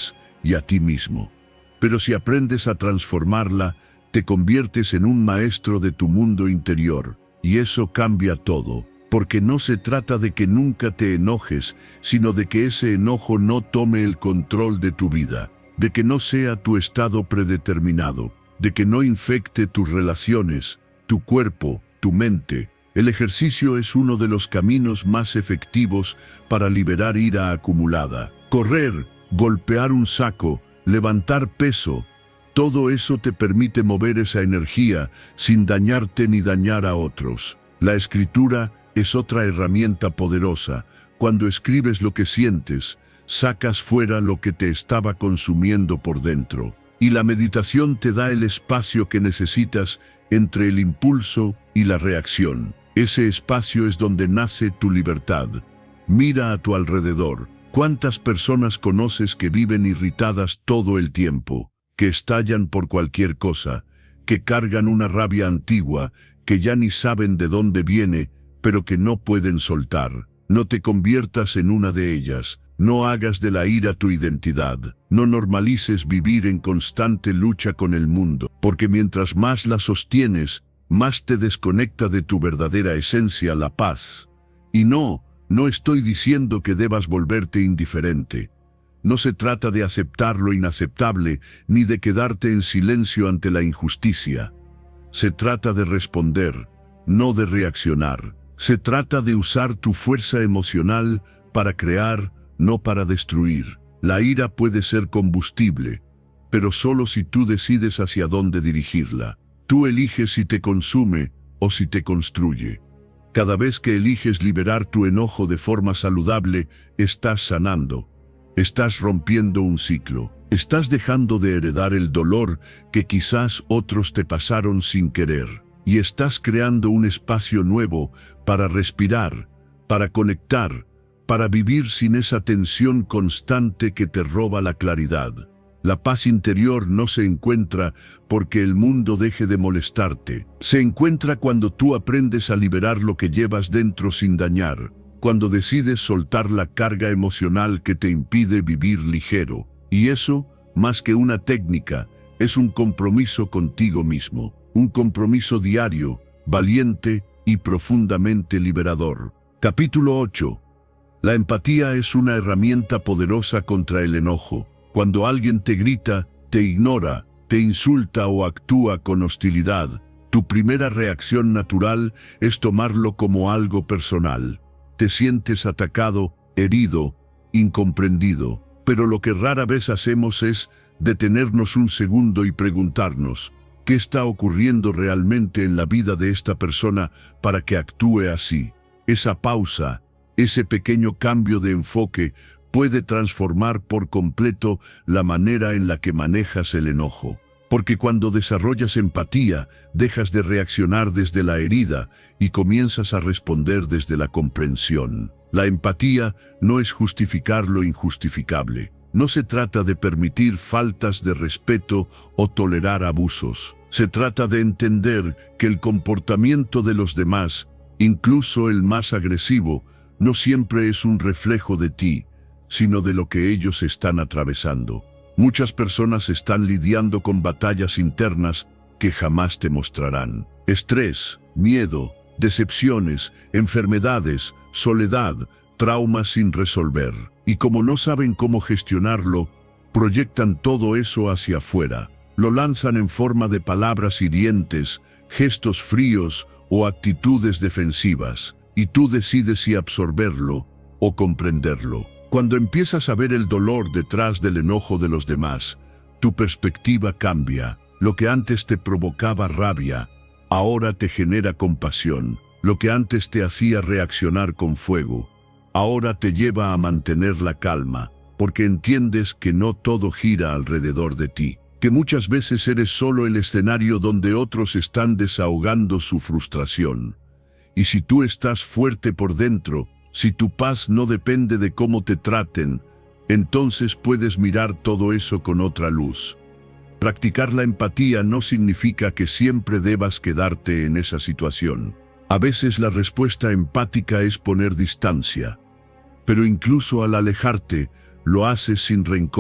y a ti mismo. Pero si aprendes a transformarla, te conviertes en un maestro de tu mundo interior, y eso cambia todo, porque no se trata de que nunca te enojes, sino de que ese enojo no tome el control de tu vida, de que no sea tu estado predeterminado, de que no infecte tus relaciones, tu cuerpo, tu mente. El ejercicio es uno de los caminos más efectivos para liberar ira acumulada. Correr, golpear un saco, levantar peso, todo eso te permite mover esa energía sin dañarte ni dañar a otros. La escritura es otra herramienta poderosa. Cuando escribes lo que sientes, sacas fuera lo que te estaba consumiendo por dentro. Y la meditación te da el espacio que necesitas entre el impulso y la reacción. Ese espacio es donde nace tu libertad. Mira a tu alrededor. ¿Cuántas personas conoces que viven irritadas todo el tiempo, que estallan por cualquier cosa, que cargan una rabia antigua, que ya ni saben de dónde viene, pero que no pueden soltar? No te conviertas en una de ellas. No hagas de la ira tu identidad. No normalices vivir en constante lucha con el mundo, porque mientras más la sostienes, más te desconecta de tu verdadera esencia, la paz. Y no, no estoy diciendo que debas volverte indiferente. No se trata de aceptar lo inaceptable, ni de quedarte en silencio ante la injusticia. Se trata de responder, no de reaccionar. Se trata de usar tu fuerza emocional para crear, no para destruir. La ira puede ser combustible, pero solo si tú decides hacia dónde dirigirla. Tú eliges si te consume o si te construye. Cada vez que eliges liberar tu enojo de forma saludable, estás sanando. Estás rompiendo un ciclo. Estás dejando de heredar el dolor que quizás otros te pasaron sin querer. Y estás creando un espacio nuevo para respirar, para conectar, para vivir sin esa tensión constante que te roba la claridad. La paz interior no se encuentra porque el mundo deje de molestarte. Se encuentra cuando tú aprendes a liberar lo que llevas dentro sin dañar, cuando decides soltar la carga emocional que te impide vivir ligero. Y eso, más que una técnica, es un compromiso contigo mismo, un compromiso diario, valiente y profundamente liberador. Capítulo ocho. La empatía es una herramienta poderosa contra el enojo. Cuando alguien te grita, te ignora, te insulta o actúa con hostilidad, tu primera reacción natural es tomarlo como algo personal. Te sientes atacado, herido, incomprendido. Pero lo que rara vez hacemos es detenernos un segundo y preguntarnos, ¿qué está ocurriendo realmente en la vida de esta persona para que actúe así? Esa pausa, ese pequeño cambio de enfoque, puede transformar por completo la manera en la que manejas el enojo. Porque cuando desarrollas empatía, dejas de reaccionar desde la herida y comienzas a responder desde la comprensión. La empatía no es justificar lo injustificable. No se trata de permitir faltas de respeto o tolerar abusos. Se trata de entender que el comportamiento de los demás, incluso el más agresivo, no siempre es un reflejo de ti, sino de lo que ellos están atravesando. Muchas personas están lidiando con batallas internas que jamás te mostrarán. Estrés, miedo, decepciones, enfermedades, soledad, traumas sin resolver. Y como no saben cómo gestionarlo, proyectan todo eso hacia afuera. Lo lanzan en forma de palabras hirientes, gestos fríos o actitudes defensivas. Y tú decides si absorberlo o comprenderlo. Cuando empiezas a ver el dolor detrás del enojo de los demás, tu perspectiva cambia. Lo que antes te provocaba rabia, ahora te genera compasión. Lo que antes te hacía reaccionar con fuego, ahora te lleva a mantener la calma, porque entiendes que no todo gira alrededor de ti, que muchas veces eres solo el escenario donde otros están desahogando su frustración. Y si tú estás fuerte por dentro, si tu paz no depende de cómo te traten, entonces puedes mirar todo eso con otra luz. Practicar la empatía no significa que siempre debas quedarte en esa situación. A veces la respuesta empática es poner distancia, pero incluso al alejarte, lo haces sin rencor,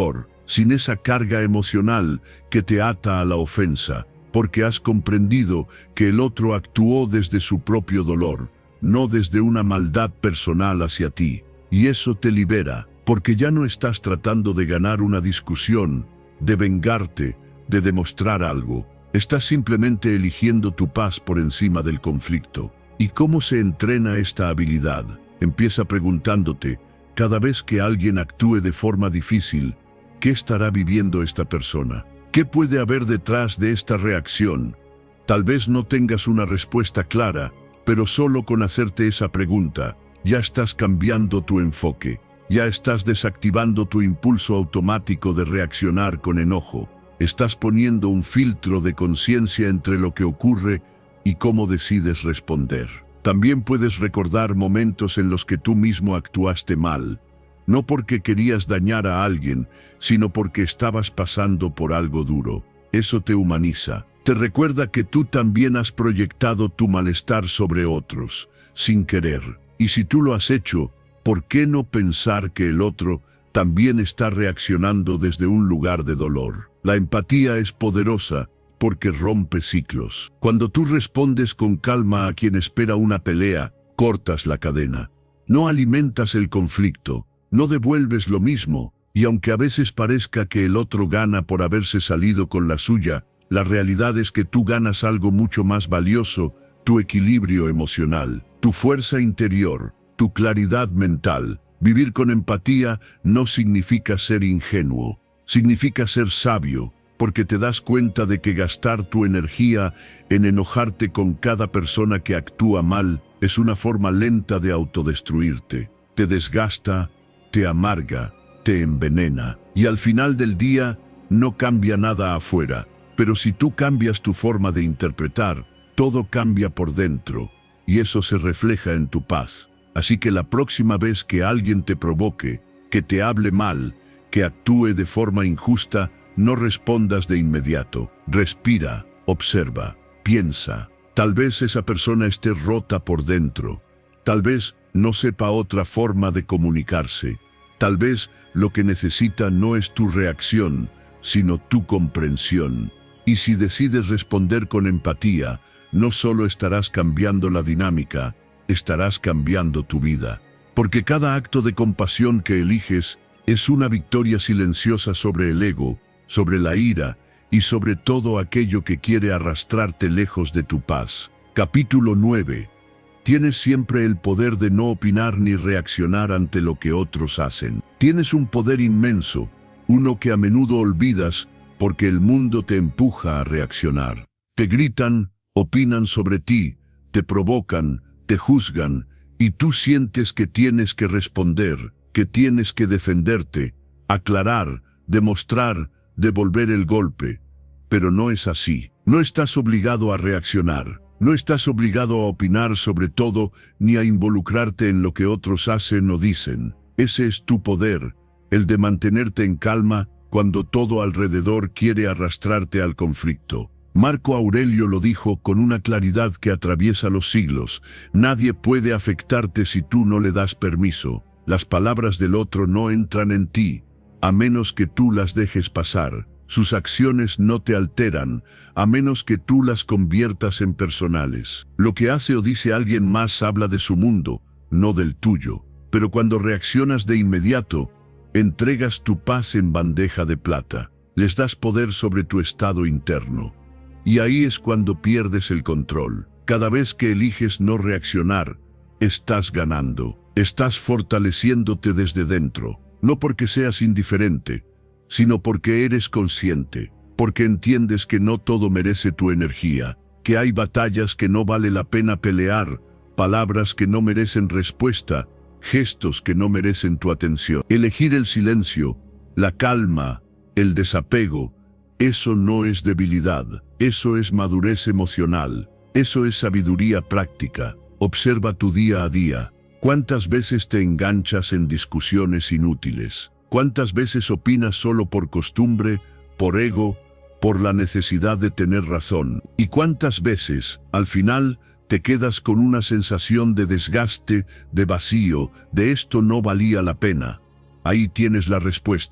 sin esa carga emocional que te ata a la ofensa, porque has comprendido que el otro actuó desde su propio dolor, no desde una maldad personal hacia ti. Y eso te libera, porque ya no estás tratando de ganar una discusión, de vengarte, de demostrar algo. Estás simplemente eligiendo tu paz por encima del conflicto. ¿Y cómo se entrena esta habilidad? Empieza preguntándote, cada vez que alguien actúe de forma difícil, ¿qué estará viviendo esta persona? ¿Qué puede haber detrás de esta reacción? Tal vez no tengas una respuesta clara, pero solo con hacerte esa pregunta, ya estás cambiando tu enfoque, ya estás desactivando tu impulso automático de reaccionar con enojo. Estás poniendo un filtro de conciencia entre lo que ocurre y cómo decides responder. También puedes recordar momentos en los que tú mismo actuaste mal, no porque querías dañar a alguien, sino porque estabas pasando por algo duro. Eso te humaniza. Te recuerda que tú también has proyectado tu malestar sobre otros, sin querer. Y si tú lo has hecho, ¿por qué no pensar que el otro también está reaccionando desde un lugar de dolor? La empatía es poderosa porque rompe ciclos. Cuando tú respondes con calma a quien espera una pelea, cortas la cadena. No alimentas el conflicto, no devuelves lo mismo, y aunque a veces parezca que el otro gana por haberse salido con la suya, la realidad es que tú ganas algo mucho más valioso, tu equilibrio emocional, tu fuerza interior, tu claridad mental. Vivir con empatía no significa ser ingenuo, significa ser sabio, porque te das cuenta de que gastar tu energía en enojarte con cada persona que actúa mal es una forma lenta de autodestruirte. Te desgasta, te amarga, te envenena, y al final del día no cambia nada afuera. Pero si tú cambias tu forma de interpretar, todo cambia por dentro, y eso se refleja en tu paz. Así que la próxima vez que alguien te provoque, que te hable mal, que actúe de forma injusta, no respondas de inmediato. Respira, observa, piensa. Tal vez esa persona esté rota por dentro. Tal vez no sepa otra forma de comunicarse. Tal vez lo que necesita no es tu reacción, sino tu comprensión. Y si decides responder con empatía, no solo estarás cambiando la dinámica, estarás cambiando tu vida. Porque cada acto de compasión que eliges es una victoria silenciosa sobre el ego, sobre la ira y sobre todo aquello que quiere arrastrarte lejos de tu paz. Capítulo nueve. Tienes siempre el poder de no opinar ni reaccionar ante lo que otros hacen. Tienes un poder inmenso, uno que a menudo olvidas porque el mundo te empuja a reaccionar. Te gritan, opinan sobre ti, te provocan, te juzgan, y tú sientes que tienes que responder, que tienes que defenderte, aclarar, demostrar, devolver el golpe. Pero no es así. No estás obligado a reaccionar. No estás obligado a opinar sobre todo, ni a involucrarte en lo que otros hacen o dicen. Ese es tu poder, el de mantenerte en calma cuando todo alrededor quiere arrastrarte al conflicto. Marco Aurelio lo dijo con una claridad que atraviesa los siglos. Nadie puede afectarte si tú no le das permiso. Las palabras del otro no entran en ti, a menos que tú las dejes pasar. Sus acciones no te alteran, a menos que tú las conviertas en personales. Lo que hace o dice alguien más habla de su mundo, no del tuyo. Pero cuando reaccionas de inmediato, entregas tu paz en bandeja de plata. Les das poder sobre tu estado interno. Y ahí es cuando pierdes el control. Cada vez que eliges no reaccionar, estás ganando. Estás fortaleciéndote desde dentro. No porque seas indiferente, sino porque eres consciente. Porque entiendes que no todo merece tu energía. Que hay batallas que no vale la pena pelear. Palabras que no merecen respuesta. Gestos que no merecen tu atención. Elegir el silencio, la calma, el desapego, eso no es debilidad, eso es madurez emocional, eso es sabiduría práctica. Observa tu día a día. ¿Cuántas veces te enganchas en discusiones inútiles? ¿Cuántas veces opinas solo por costumbre, por ego, por la necesidad de tener razón? ¿Y cuántas veces, al final, te quedas con una sensación de desgaste, de vacío, de esto no valía la pena? Ahí tienes la respuesta.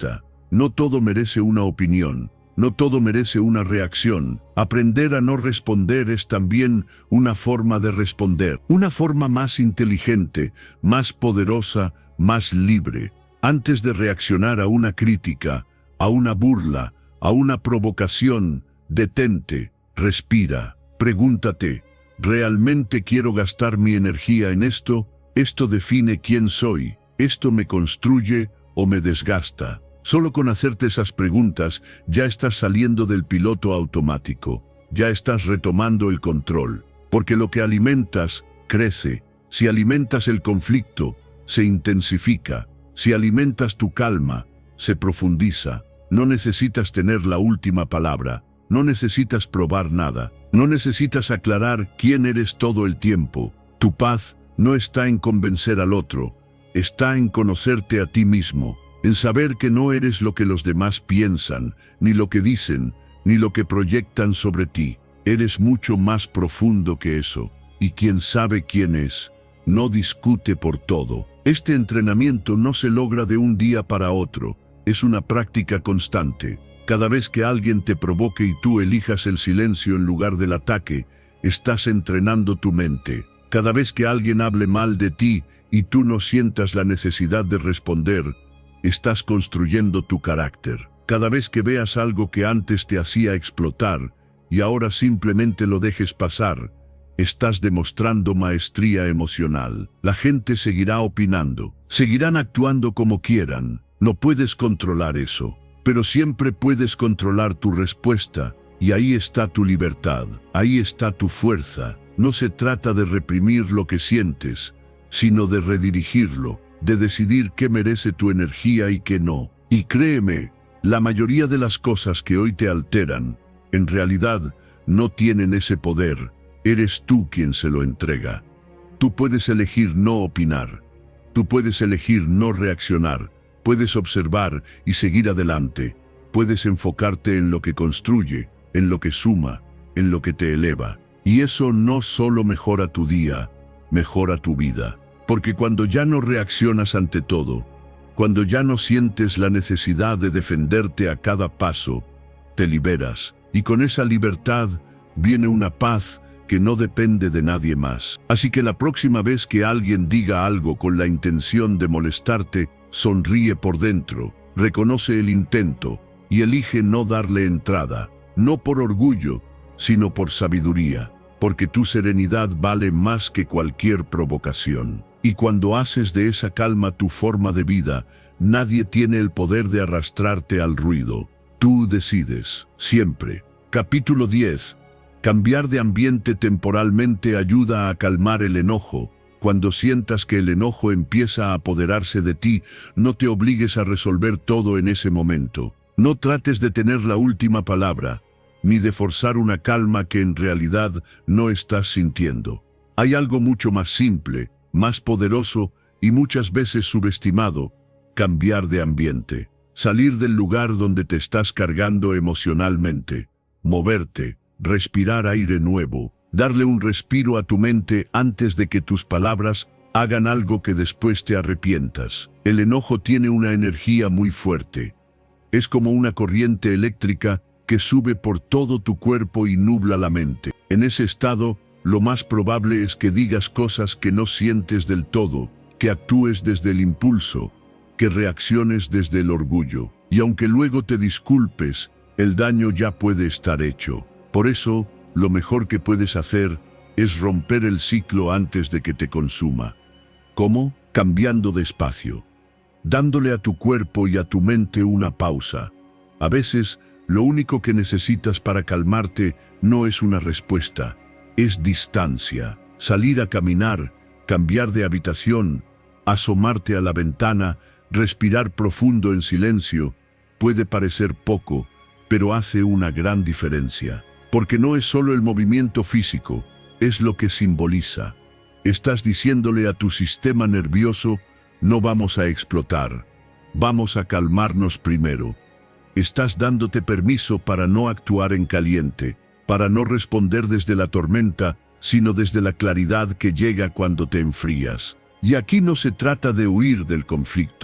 No todo merece una opinión. No todo merece una reacción. Aprender a no responder es también una forma de responder. Una forma más inteligente, más poderosa, más libre. Antes de reaccionar a una crítica, a una burla, a una provocación, detente, respira, pregúntate, ¿realmente quiero gastar mi energía en esto? ¿Esto define quién soy? ¿Esto me construye o me desgasta? Solo con hacerte esas preguntas ya estás saliendo del piloto automático, ya estás retomando el control, porque lo que alimentas crece. Si alimentas el conflicto, se intensifica. Si alimentas tu calma, se profundiza. No necesitas tener la última palabra, no necesitas probar nada, no necesitas aclarar quién eres todo el tiempo. Tu paz no está en convencer al otro, está en conocerte a ti mismo, en saber que no eres lo que los demás piensan, ni lo que dicen, ni lo que proyectan sobre ti. Eres mucho más profundo que eso, y quien sabe quién es, no discute por todo. Este entrenamiento no se logra de un día para otro, es una práctica constante. Cada vez que alguien te provoque y tú elijas el silencio en lugar del ataque, estás entrenando tu mente. Cada vez que alguien hable mal de ti y tú no sientas la necesidad de responder, estás construyendo tu carácter. Cada vez que veas algo que antes te hacía explotar y ahora simplemente lo dejes pasar, estás demostrando maestría emocional. La gente seguirá opinando, seguirán actuando como quieran. No puedes controlar eso, pero siempre puedes controlar tu respuesta, y ahí está tu libertad, ahí está tu fuerza. No se trata de reprimir lo que sientes, sino de redirigirlo, de decidir qué merece tu energía y qué no. Y créeme, la mayoría de las cosas que hoy te alteran, en realidad no tienen ese poder. Eres tú quien se lo entrega. Tú puedes elegir no opinar. Tú puedes elegir no reaccionar. Puedes observar y seguir adelante. Puedes enfocarte en lo que construye, en lo que suma, en lo que te eleva. Y eso no solo mejora tu día, mejora tu vida. Porque cuando ya no reaccionas ante todo, cuando ya no sientes la necesidad de defenderte a cada paso, te liberas. Y con esa libertad viene una paz que no depende de nadie más. Así que la próxima vez que alguien diga algo con la intención de molestarte, sonríe por dentro, reconoce el intento y elige no darle entrada, no por orgullo, sino por sabiduría, porque tu serenidad vale más que cualquier provocación. Y cuando haces de esa calma tu forma de vida, nadie tiene el poder de arrastrarte al ruido. Tú decides, siempre. Capítulo diez. Cambiar de ambiente temporalmente ayuda a calmar el enojo. Cuando sientas que el enojo empieza a apoderarse de ti, no te obligues a resolver todo en ese momento. No trates de tener la última palabra, ni de forzar una calma que en realidad no estás sintiendo. Hay algo mucho más simple, más poderoso y muchas veces subestimado: cambiar de ambiente. Salir del lugar donde te estás cargando emocionalmente. Moverte, respirar aire nuevo. Darle un respiro a tu mente antes de que tus palabras hagan algo que después te arrepientas. El enojo tiene una energía muy fuerte. Es como una corriente eléctrica que sube por todo tu cuerpo y nubla la mente. En ese estado, lo más probable es que digas cosas que no sientes del todo, que actúes desde el impulso, que reacciones desde el orgullo. Y aunque luego te disculpes, el daño ya puede estar hecho. Por eso, lo mejor que puedes hacer es romper el ciclo antes de que te consuma. ¿Cómo? Cambiando de espacio. Dándole a tu cuerpo y a tu mente una pausa. A veces, lo único que necesitas para calmarte no es una respuesta, es distancia. Salir a caminar, cambiar de habitación, asomarte a la ventana, respirar profundo en silencio, puede parecer poco, pero hace una gran diferencia. Porque no es solo el movimiento físico, es lo que simboliza. Estás diciéndole a tu sistema nervioso: no vamos a explotar, vamos a calmarnos primero. Estás dándote permiso para no actuar en caliente, para no responder desde la tormenta, sino desde la claridad que llega cuando te enfrías. Y aquí no se trata de huir del conflicto,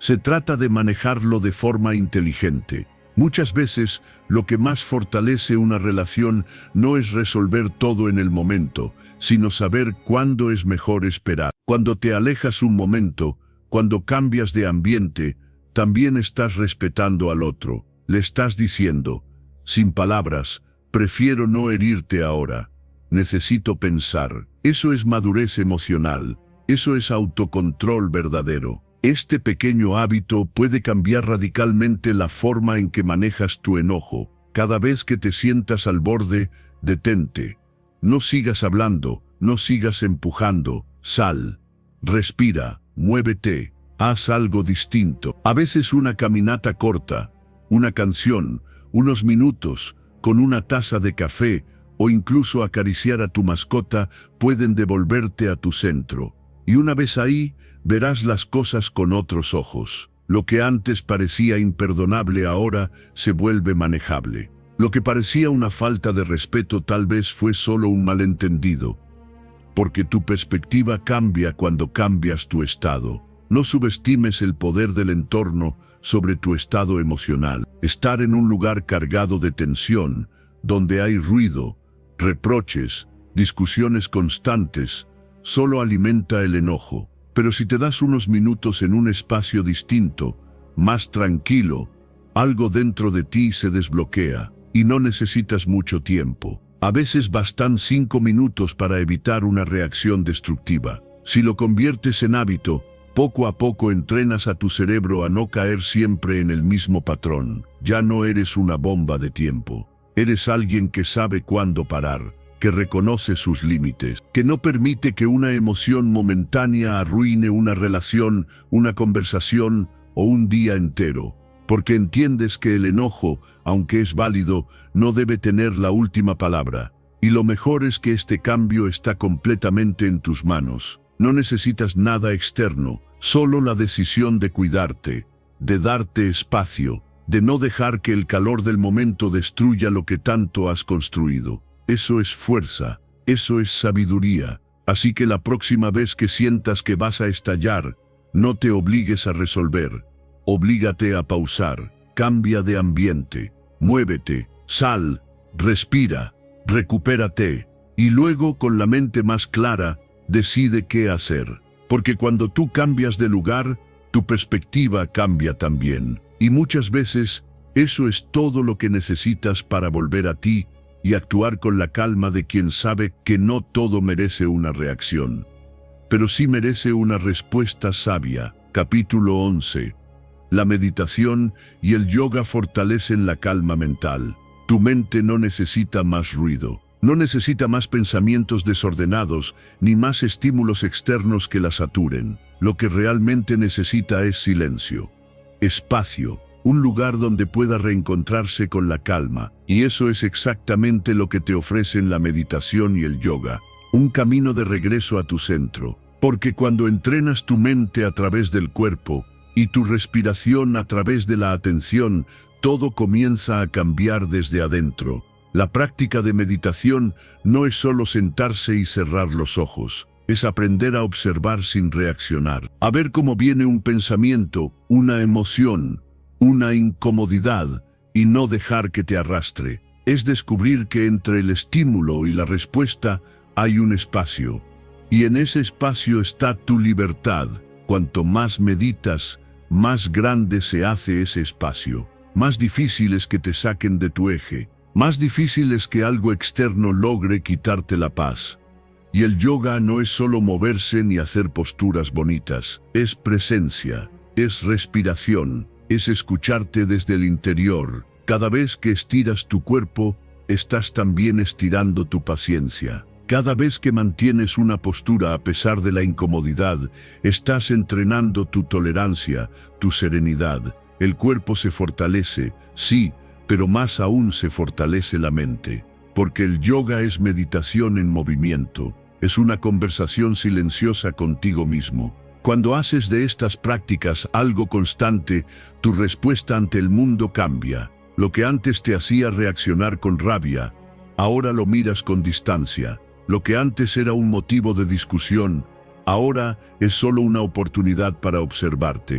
Se trata de manejarlo de forma inteligente. Muchas veces, lo que más fortalece una relación no es resolver todo en el momento, sino saber cuándo es mejor esperar. Cuando te alejas un momento, cuando cambias de ambiente, también estás respetando al otro. Le estás diciendo, sin palabras, prefiero no herirte ahora. Necesito pensar. Eso es madurez emocional. Eso es autocontrol verdadero. Este pequeño hábito puede cambiar radicalmente la forma en que manejas tu enojo. Cada vez que te sientas al borde, detente. No sigas hablando, no sigas empujando. Sal, respira, muévete, haz algo distinto. A veces una caminata corta, una canción, unos minutos, con una taza de café o incluso acariciar a tu mascota pueden devolverte a tu centro. Y una vez ahí, verás las cosas con otros ojos. Lo que antes parecía imperdonable ahora se vuelve manejable. Lo que parecía una falta de respeto tal vez fue solo un malentendido. Porque tu perspectiva cambia cuando cambias tu estado. No subestimes el poder del entorno sobre tu estado emocional. Estar en un lugar cargado de tensión, donde hay ruido, reproches, discusiones constantes, solo alimenta el enojo. Pero si te das unos minutos en un espacio distinto, más tranquilo, algo dentro de ti se desbloquea y no necesitas mucho tiempo. A veces bastan cinco minutos para evitar una reacción destructiva. Si lo conviertes en hábito, poco a poco entrenas a tu cerebro a no caer siempre en el mismo patrón. Ya no eres una bomba de tiempo. Eres alguien que sabe cuándo parar, que reconoce sus límites, que no permite que una emoción momentánea arruine una relación, una conversación o un día entero, porque entiendes que el enojo, aunque es válido, no debe tener la última palabra. Y lo mejor es que este cambio está completamente en tus manos. No necesitas nada externo, solo la decisión de cuidarte, de darte espacio, de no dejar que el calor del momento destruya lo que tanto has construido. Eso es fuerza, eso es sabiduría. Así que la próxima vez que sientas que vas a estallar, no te obligues a resolver. Oblígate a pausar, cambia de ambiente, muévete, sal, respira, recupérate, y luego con la mente más clara, decide qué hacer. Porque cuando tú cambias de lugar, tu perspectiva cambia también. Y muchas veces, eso es todo lo que necesitas para volver a ti y actuar con la calma de quien sabe que no todo merece una reacción, pero sí merece una respuesta sabia. Capítulo once. La meditación y el yoga fortalecen la calma mental. Tu mente no necesita más ruido, no necesita más pensamientos desordenados, ni más estímulos externos que la saturen. Lo que realmente necesita es silencio, espacio, un lugar donde pueda reencontrarse con la calma, y eso es exactamente lo que te ofrecen la meditación y el yoga, un camino de regreso a tu centro, porque cuando entrenas tu mente a través del cuerpo y tu respiración a través de la atención, todo comienza a cambiar desde adentro. La práctica de meditación no es solo sentarse y cerrar los ojos, es aprender a observar sin reaccionar, a ver cómo viene un pensamiento, una emoción, una incomodidad, y no dejar que te arrastre. Es descubrir que entre el estímulo y la respuesta hay un espacio, y en ese espacio está tu libertad. Cuanto más meditas, más grande se hace ese espacio. Más difícil es que te saquen de tu eje, más difícil es que algo externo logre quitarte la paz. Y el yoga no es solo moverse ni hacer posturas bonitas, es presencia, es respiración, es escucharte desde el interior. Cada vez que estiras tu cuerpo, estás también estirando tu paciencia. Cada vez que mantienes una postura a pesar de la incomodidad, estás entrenando tu tolerancia, tu serenidad. El cuerpo se fortalece, sí, pero más aún se fortalece la mente. Porque el yoga es meditación en movimiento, es una conversación silenciosa contigo mismo. Cuando haces de estas prácticas algo constante, tu respuesta ante el mundo cambia. Lo que antes te hacía reaccionar con rabia, ahora lo miras con distancia. Lo que antes era un motivo de discusión, ahora es solo una oportunidad para observarte.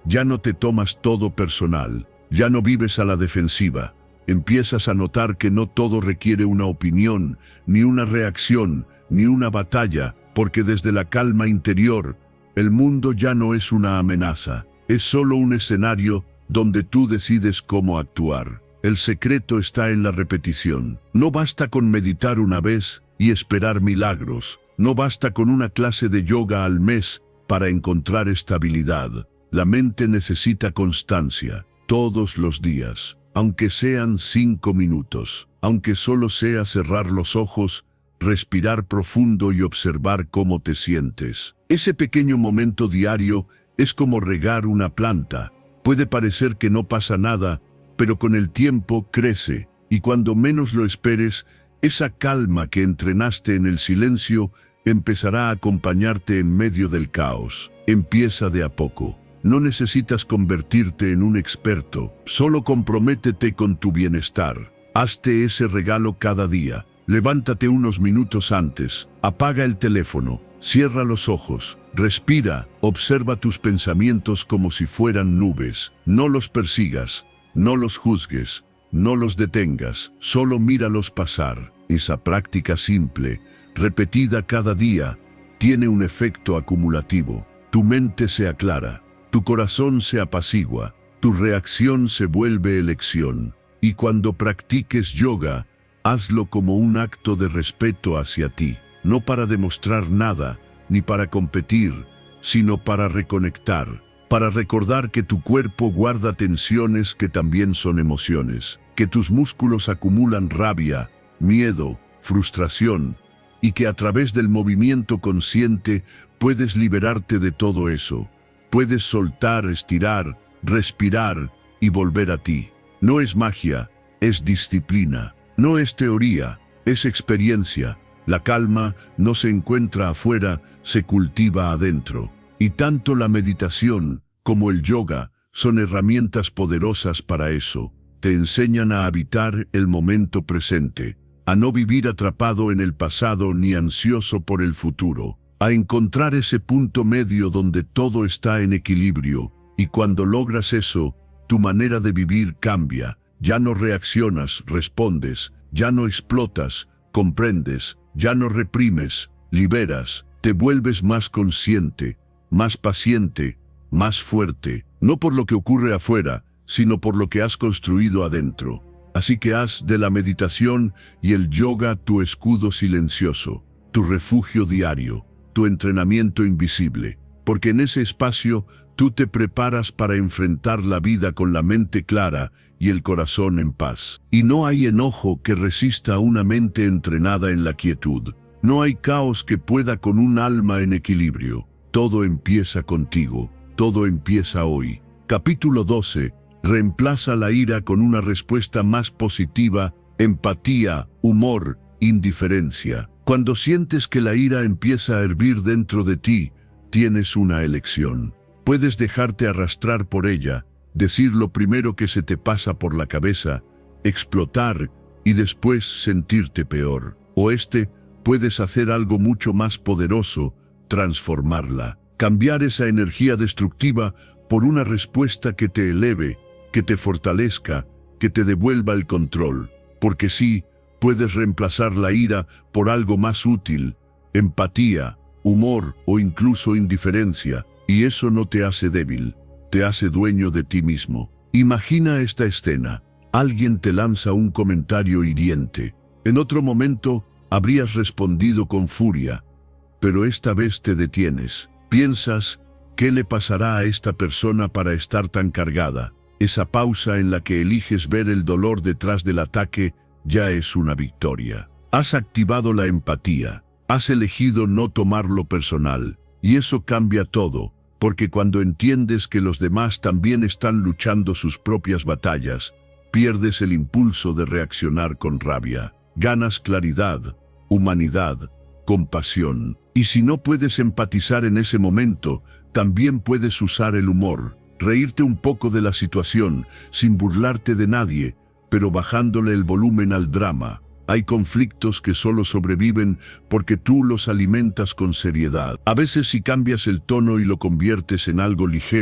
Ya no te tomas todo personal, ya no vives a la defensiva. Empiezas a notar que no todo requiere una opinión, ni una reacción, ni una batalla, porque desde la calma interior, el mundo ya no es una amenaza, es solo un escenario donde tú decides cómo actuar. El secreto está en la repetición. No basta con meditar una vez y esperar milagros. No basta con una clase de yoga al mes para encontrar estabilidad. La mente necesita constancia, todos los días, aunque sean cinco minutos, aunque solo sea cerrar los ojos, respirar profundo y observar cómo te sientes. Ese pequeño momento diario es como regar una planta. Puede parecer que no pasa nada, pero con el tiempo crece, y cuando menos lo esperes, esa calma que entrenaste en el silencio empezará a acompañarte en medio del caos. Empieza de a poco. No necesitas convertirte en un experto, solo comprométete con tu bienestar. Hazte ese regalo cada día. Levántate unos minutos antes, apaga el teléfono, cierra los ojos, respira, observa tus pensamientos como si fueran nubes. No los persigas, no los juzgues, no los detengas, solo míralos pasar. Esa práctica simple, repetida cada día, tiene un efecto acumulativo. Tu mente se aclara, tu corazón se apacigua, tu reacción se vuelve elección. Y cuando practiques yoga, hazlo como un acto de respeto hacia ti, no para demostrar nada, ni para competir, sino para reconectar, para recordar que tu cuerpo guarda tensiones que también son emociones, que tus músculos acumulan rabia, miedo, frustración, y que a través del movimiento consciente puedes liberarte de todo eso. Puedes soltar, estirar, respirar y volver a ti. No es magia, es disciplina. No es teoría, es experiencia. La calma no se encuentra afuera, se cultiva adentro. Y tanto la meditación como el yoga son herramientas poderosas para eso. Te enseñan a habitar el momento presente, a no vivir atrapado en el pasado ni ansioso por el futuro, a encontrar ese punto medio donde todo está en equilibrio. Y cuando logras eso, tu manera de vivir cambia. Ya no reaccionas, respondes, ya no explotas, comprendes, ya no reprimes, liberas, te vuelves más consciente, más paciente, más fuerte, no por lo que ocurre afuera, sino por lo que has construido adentro. Así que haz de la meditación y el yoga tu escudo silencioso, tu refugio diario, tu entrenamiento invisible, porque en ese espacio tú te preparas para enfrentar la vida con la mente clara y el corazón en paz. Y no hay enojo que resista a una mente entrenada en la quietud. No hay caos que pueda con un alma en equilibrio. Todo empieza contigo. Todo empieza hoy. Capítulo doce. Reemplaza la ira con una respuesta más positiva, empatía, humor, indiferencia. Cuando sientes que la ira empieza a hervir dentro de ti, tienes una elección. Puedes dejarte arrastrar por ella, decir lo primero que se te pasa por la cabeza, explotar y después sentirte peor. O este, puedes hacer algo mucho más poderoso, transformarla. Cambiar esa energía destructiva por una respuesta que te eleve, que te fortalezca, que te devuelva el control. Porque sí, puedes reemplazar la ira por algo más útil, empatía, humor o incluso indiferencia. Y eso no te hace débil, te hace dueño de ti mismo. Imagina esta escena. Alguien te lanza un comentario hiriente. En otro momento, habrías respondido con furia. Pero esta vez te detienes. Piensas, ¿qué le pasará a esta persona para estar tan cargada? Esa pausa en la que eliges ver el dolor detrás del ataque ya es una victoria. Has activado la empatía. Has elegido no tomarlo personal. Y eso cambia todo, porque cuando entiendes que los demás también están luchando sus propias batallas, pierdes el impulso de reaccionar con rabia. Ganas claridad, humanidad, compasión. Y si no puedes empatizar en ese momento, también puedes usar el humor, reírte un poco de la situación, sin burlarte de nadie, pero bajándole el volumen al drama. Hay conflictos que solo sobreviven porque tú los alimentas con seriedad. A veces si cambias el tono y lo conviertes en algo ligero,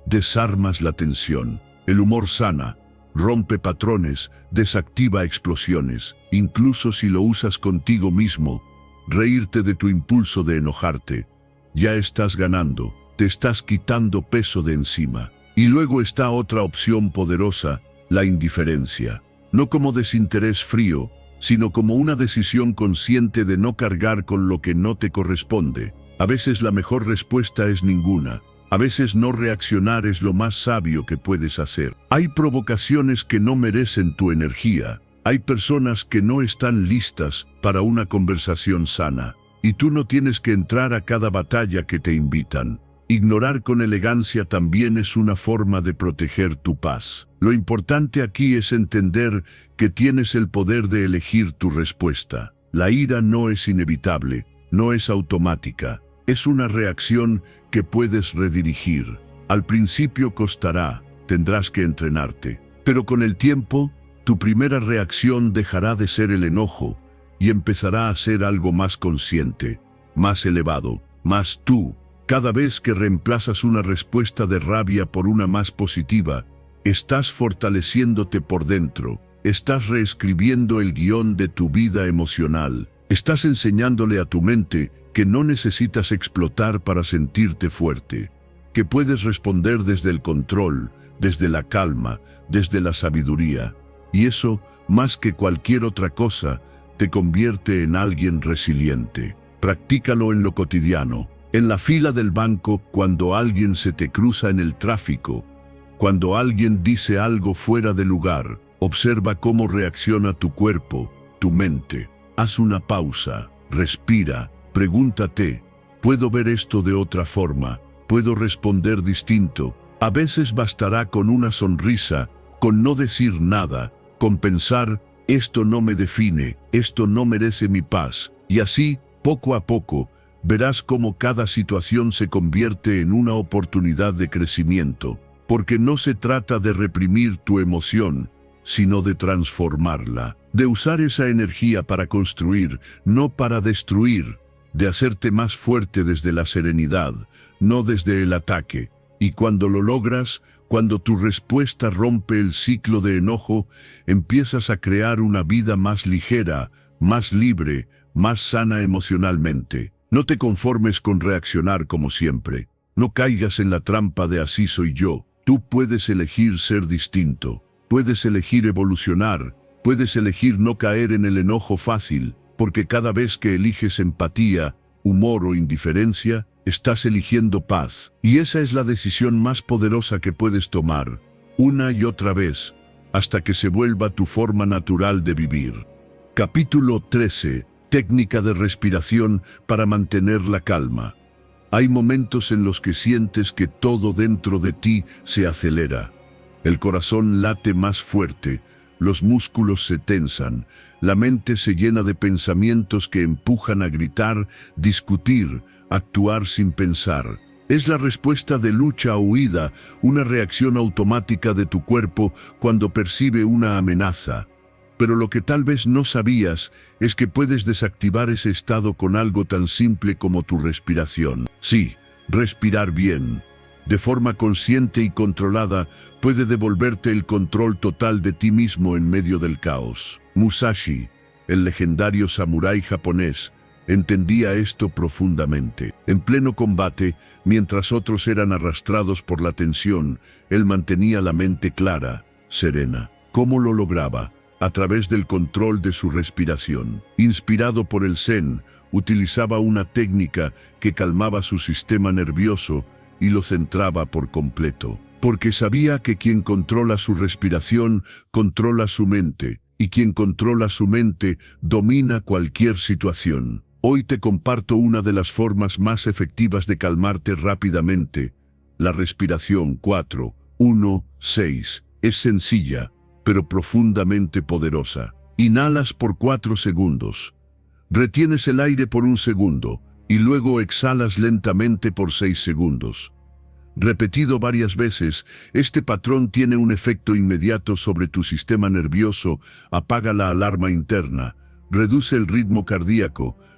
desarmas la tensión. El humor sana, rompe patrones, desactiva explosiones. Incluso si lo usas contigo mismo, reírte de tu impulso de enojarte. Ya estás ganando, te estás quitando peso de encima. Y luego está otra opción poderosa, la indiferencia. No como desinterés frío, sino como una decisión consciente de no cargar con lo que no te corresponde. A veces la mejor respuesta es ninguna. A veces no reaccionar es lo más sabio que puedes hacer. Hay provocaciones que no merecen tu energía. Hay personas que no están listas para una conversación sana. Y tú no tienes que entrar a cada batalla que te invitan. Ignorar con elegancia también es una forma de proteger tu paz. Lo importante aquí es entender que tienes el poder de elegir tu respuesta. La ira no es inevitable, no es automática. Es una reacción que puedes redirigir. Al principio costará, tendrás que entrenarte. Pero con el tiempo, tu primera reacción dejará de ser el enojo y empezará a ser algo más consciente, más elevado, más tú. Cada vez que reemplazas una respuesta de rabia por una más positiva, estás fortaleciéndote por dentro, estás reescribiendo el guión de tu vida emocional, estás enseñándole a tu mente que no necesitas explotar para sentirte fuerte, que puedes responder desde el control, desde la calma, desde la sabiduría. Y eso, más que cualquier otra cosa, te convierte en alguien resiliente. Practícalo en lo cotidiano. En la fila del banco, cuando alguien se te cruza en el tráfico, cuando alguien dice algo fuera de lugar, observa cómo reacciona tu cuerpo, tu mente. Haz una pausa, respira, pregúntate, ¿puedo ver esto de otra forma? ¿Puedo responder distinto? A veces bastará con una sonrisa, con no decir nada, con pensar, esto no me define, esto no merece mi paz, y así, poco a poco, verás cómo cada situación se convierte en una oportunidad de crecimiento, porque no se trata de reprimir tu emoción, sino de transformarla, de usar esa energía para construir, no para destruir, de hacerte más fuerte desde la serenidad, no desde el ataque. Y cuando lo logras, cuando tu respuesta rompe el ciclo de enojo, empiezas a crear una vida más ligera, más libre, más sana emocionalmente. No te conformes con reaccionar como siempre. No caigas en la trampa de así soy yo. Tú puedes elegir ser distinto. Puedes elegir evolucionar. Puedes elegir no caer en el enojo fácil, porque cada vez que eliges empatía, humor o indiferencia, estás eligiendo paz. Y esa es la decisión más poderosa que puedes tomar, una y otra vez, hasta que se vuelva tu forma natural de vivir. Capítulo trece. Técnica de respiración para mantener la calma. Hay momentos en los que sientes que todo dentro de ti se acelera. El corazón late más fuerte, los músculos se tensan, la mente se llena de pensamientos que empujan a gritar, discutir, actuar sin pensar. Es la respuesta de lucha o huida, una reacción automática de tu cuerpo cuando percibe una amenaza. Pero lo que tal vez no sabías es que puedes desactivar ese estado con algo tan simple como tu respiración. Sí, respirar bien, de forma consciente y controlada, puede devolverte el control total de ti mismo en medio del caos. Musashi, el legendario samurái japonés, entendía esto profundamente. En pleno combate, mientras otros eran arrastrados por la tensión, él mantenía la mente clara, serena. ¿Cómo lo lograba? A través del control de su respiración. Inspirado por el Zen, utilizaba una técnica que calmaba su sistema nervioso y lo centraba por completo. Porque sabía que quien controla su respiración, controla su mente, y quien controla su mente, domina cualquier situación. Hoy te comparto una de las formas más efectivas de calmarte rápidamente. La respiración cuatro, uno, seis. Es sencilla, pero profundamente poderosa. Inhalas por cuatro segundos. Retienes el aire por un segundo y luego exhalas lentamente por seis segundos. Repetido varias veces, este patrón tiene un efecto inmediato sobre tu sistema nervioso, apaga la alarma interna, reduce el ritmo cardíaco,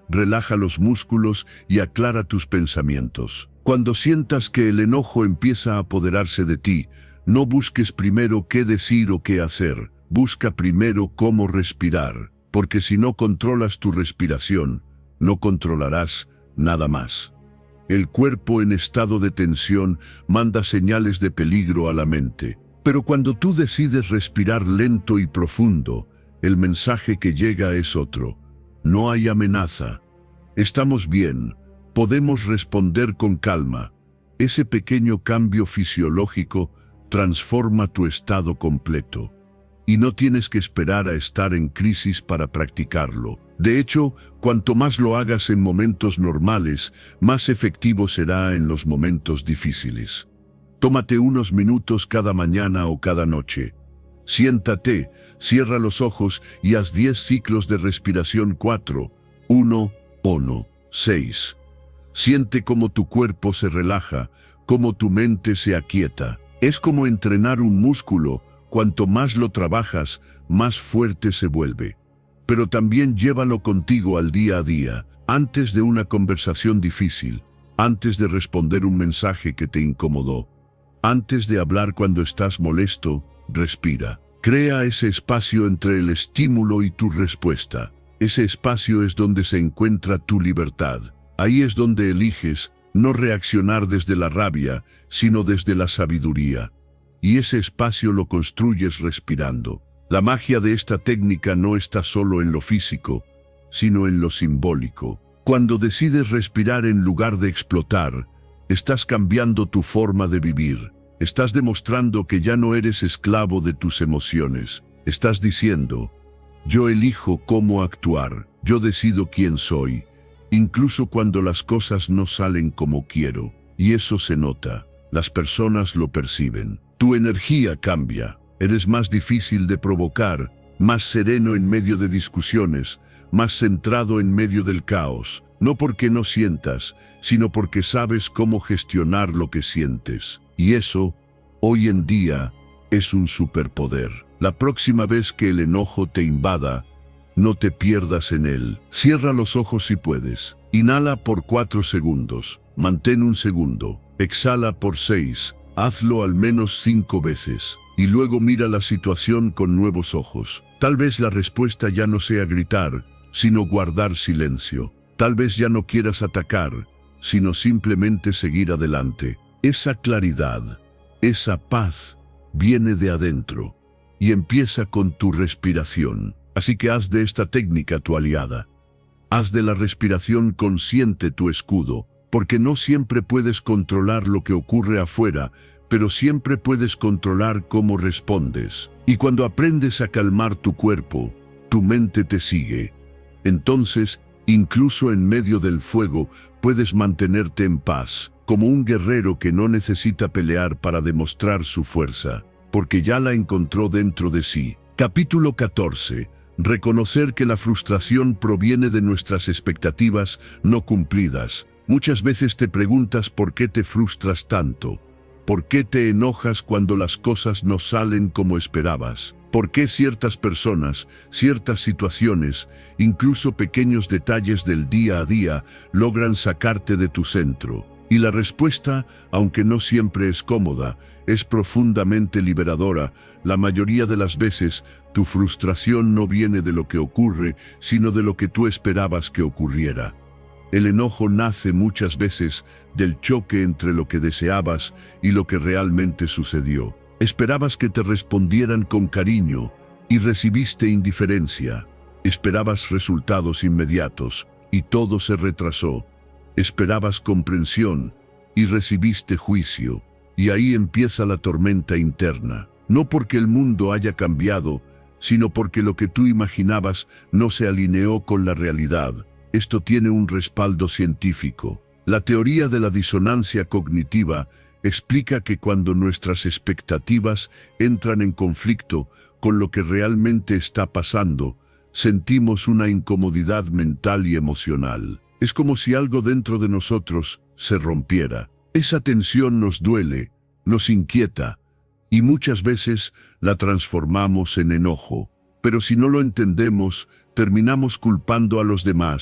relaja los músculos y aclara tus pensamientos. Cuando sientas que el enojo empieza a apoderarse de ti, no busques primero qué decir o qué hacer, busca primero cómo respirar, porque si no controlas tu respiración, no controlarás nada más. El cuerpo en estado de tensión manda señales de peligro a la mente, pero cuando tú decides respirar lento y profundo, el mensaje que llega es otro. No hay amenaza. Estamos bien. Podemos responder con calma. Ese pequeño cambio fisiológico transforma tu estado completo. Y no tienes que esperar a estar en crisis para practicarlo. De hecho, cuanto más lo hagas en momentos normales, más efectivo será en los momentos difíciles. Tómate unos minutos cada mañana o cada noche. Siéntate, cierra los ojos y haz diez ciclos de respiración cuatro, uno, uno, seis. Siente cómo tu cuerpo se relaja, cómo tu mente se aquieta. Es como entrenar un músculo. Cuanto más lo trabajas, más fuerte se vuelve. Pero también llévalo contigo al día a día, antes de una conversación difícil, antes de responder un mensaje que te incomodó, antes de hablar cuando estás molesto, respira. Crea ese espacio entre el estímulo y tu respuesta. Ese espacio es donde se encuentra tu libertad. Ahí es donde eliges no reaccionar desde la rabia, sino desde la sabiduría. Y ese espacio lo construyes respirando. La magia de esta técnica no está solo en lo físico, sino en lo simbólico. Cuando decides respirar en lugar de explotar, estás cambiando tu forma de vivir. Estás demostrando que ya no eres esclavo de tus emociones. Estás diciendo, yo elijo cómo actuar, yo decido quién soy, incluso cuando las cosas no salen como quiero. Y eso se nota, las personas lo perciben. Tu energía cambia, eres más difícil de provocar, más sereno en medio de discusiones, más centrado en medio del caos, no porque no sientas, sino porque sabes cómo gestionar lo que sientes. Y eso, hoy en día, es un superpoder. La próxima vez que el enojo te invada, no te pierdas en él. Cierra los ojos si puedes. Inhala por cuatro segundos. Mantén un segundo. Exhala por seis. Hazlo al menos cinco veces. Y luego mira la situación con nuevos ojos. Tal vez la respuesta ya no sea gritar, sino guardar silencio. Tal vez ya no quieras atacar, sino simplemente seguir adelante. Esa claridad, esa paz, viene de adentro y empieza con tu respiración. Así que haz de esta técnica tu aliada. Haz de la respiración consciente tu escudo, porque no siempre puedes controlar lo que ocurre afuera, pero siempre puedes controlar cómo respondes. Y cuando aprendes a calmar tu cuerpo, tu mente te sigue. Entonces, incluso en medio del fuego, puedes mantenerte en paz, como un guerrero que no necesita pelear para demostrar su fuerza, porque ya la encontró dentro de sí. Capítulo catorce. Reconocer que la frustración proviene de nuestras expectativas no cumplidas. Muchas veces te preguntas por qué te frustras tanto. ¿Por qué te enojas cuando las cosas no salen como esperabas? ¿Por qué ciertas personas, ciertas situaciones, incluso pequeños detalles del día a día, logran sacarte de tu centro? Y la respuesta, aunque no siempre es cómoda, es profundamente liberadora. La mayoría de las veces, tu frustración no viene de lo que ocurre, sino de lo que tú esperabas que ocurriera. El enojo nace muchas veces del choque entre lo que deseabas y lo que realmente sucedió. Esperabas que te respondieran con cariño y recibiste indiferencia. Esperabas resultados inmediatos y todo se retrasó. Esperabas comprensión y recibiste juicio. Y ahí empieza la tormenta interna. No porque el mundo haya cambiado, sino porque lo que tú imaginabas no se alineó con la realidad. Esto tiene un respaldo científico. La teoría de la disonancia cognitiva explica que cuando nuestras expectativas entran en conflicto con lo que realmente está pasando, sentimos una incomodidad mental y emocional. Es como si algo dentro de nosotros se rompiera. Esa tensión nos duele, nos inquieta, y muchas veces la transformamos en enojo. Pero si no lo entendemos, terminamos culpando a los demás,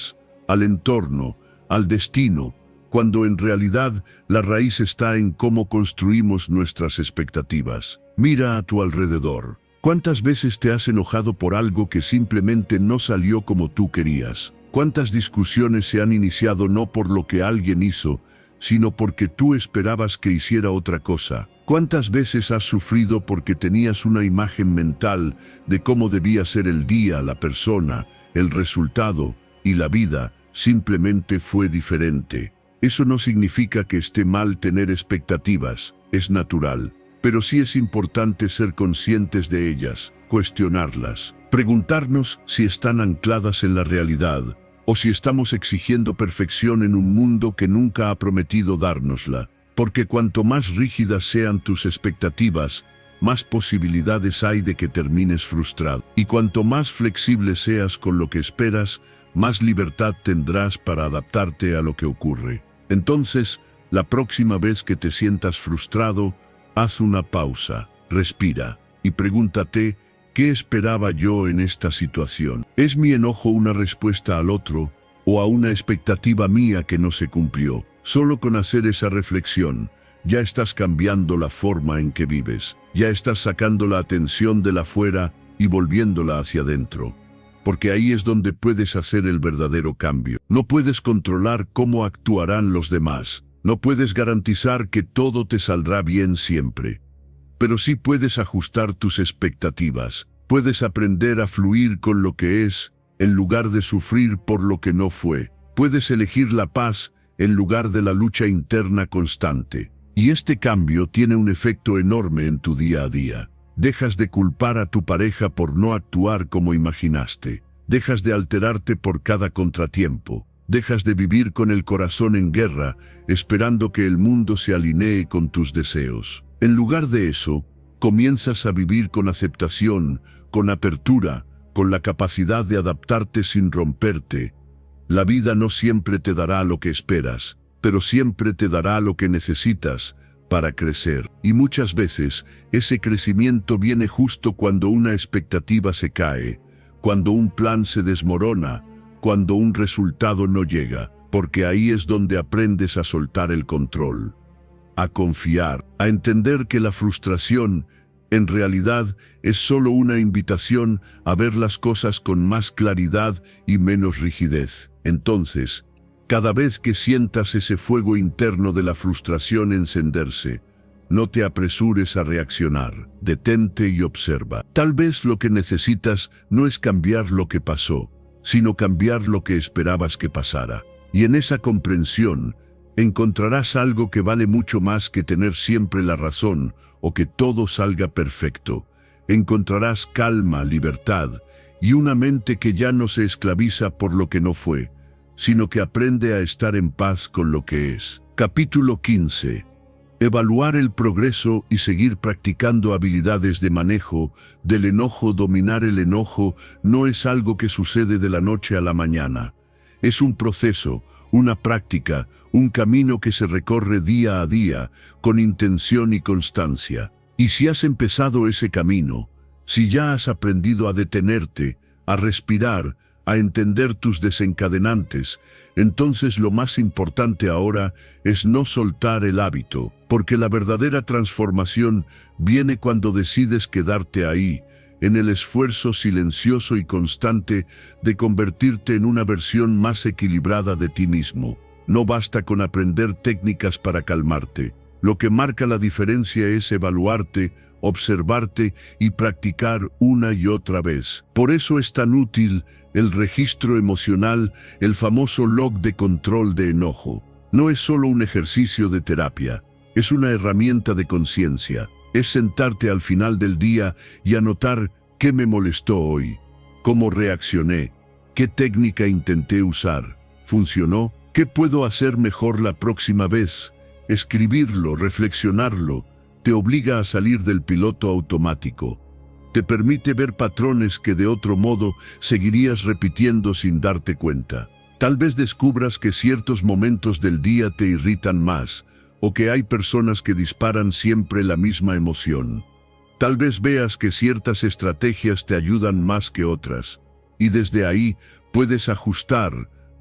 al entorno, al destino, cuando en realidad la raíz está en cómo construimos nuestras expectativas. Mira a tu alrededor. ¿Cuántas veces te has enojado por algo que simplemente no salió como tú querías? ¿Cuántas discusiones se han iniciado no por lo que alguien hizo, sino porque tú esperabas que hiciera otra cosa? ¿Cuántas veces has sufrido porque tenías una imagen mental de cómo debía ser el día, la persona, el resultado y la vida simplemente fue diferente? Eso no significa que esté mal tener expectativas, es natural. Pero sí es importante ser conscientes de ellas, cuestionarlas, preguntarnos si están ancladas en la realidad o si estamos exigiendo perfección en un mundo que nunca ha prometido dárnosla. Porque cuanto más rígidas sean tus expectativas, más posibilidades hay de que termines frustrado. Y cuanto más flexible seas con lo que esperas, más libertad tendrás para adaptarte a lo que ocurre. Entonces, la próxima vez que te sientas frustrado, haz una pausa, respira y pregúntate, ¿qué esperaba yo en esta situación? ¿Es mi enojo una respuesta al otro o a una expectativa mía que no se cumplió? Solo con hacer esa reflexión, ya estás cambiando la forma en que vives. Ya estás sacando la atención de la afuera y volviéndola hacia adentro. Porque ahí es donde puedes hacer el verdadero cambio. No puedes controlar cómo actuarán los demás. No puedes garantizar que todo te saldrá bien siempre. Pero sí puedes ajustar tus expectativas. Puedes aprender a fluir con lo que es, en lugar de sufrir por lo que no fue. Puedes elegir la paz en lugar de la lucha interna constante. Y este cambio tiene un efecto enorme en tu día a día. Dejas de culpar a tu pareja por no actuar como imaginaste. Dejas de alterarte por cada contratiempo. Dejas de vivir con el corazón en guerra, esperando que el mundo se alinee con tus deseos. En lugar de eso, comienzas a vivir con aceptación, con apertura, con la capacidad de adaptarte sin romperte. La vida no siempre te dará lo que esperas, pero siempre te dará lo que necesitas para crecer. Y muchas veces, ese crecimiento viene justo cuando una expectativa se cae, cuando un plan se desmorona, cuando un resultado no llega, porque ahí es donde aprendes a soltar el control, a confiar, a entender que la frustración, en realidad, es solo una invitación a ver las cosas con más claridad y menos rigidez. Entonces, cada vez que sientas ese fuego interno de la frustración encenderse, no te apresures a reaccionar, detente y observa. Tal vez lo que necesitas no es cambiar lo que pasó, sino cambiar lo que esperabas que pasara. Y en esa comprensión, encontrarás algo que vale mucho más que tener siempre la razón o que todo salga perfecto. Encontrarás calma, libertad y una mente que ya no se esclaviza por lo que no fue, sino que aprende a estar en paz con lo que es. Capítulo quince. Evaluar el progreso y seguir practicando habilidades de manejo del enojo. Dominar el enojo no es algo que sucede de la noche a la mañana. Es un proceso, una práctica, un camino que se recorre día a día, con intención y constancia. Y si has empezado ese camino, si ya has aprendido a detenerte, a respirar, a entender tus desencadenantes, entonces lo más importante ahora es no soltar el hábito, porque la verdadera transformación viene cuando decides quedarte ahí, en el esfuerzo silencioso y constante de convertirte en una versión más equilibrada de ti mismo. No basta con aprender técnicas para calmarte. Lo que marca la diferencia es evaluarte, observarte y practicar una y otra vez. Por eso es tan útil el registro emocional, el famoso log de control de enojo. No es solo un ejercicio de terapia, es una herramienta de conciencia. Es sentarte al final del día y anotar qué me molestó hoy, cómo reaccioné, qué técnica intenté usar, ¿funcionó? ¿Qué puedo hacer mejor la próxima vez? Escribirlo, reflexionarlo, te obliga a salir del piloto automático. Te permite ver patrones que de otro modo seguirías repitiendo sin darte cuenta. Tal vez descubras que ciertos momentos del día te irritan más, o que hay personas que disparan siempre la misma emoción. Tal vez veas que ciertas estrategias te ayudan más que otras, y desde ahí puedes ajustar,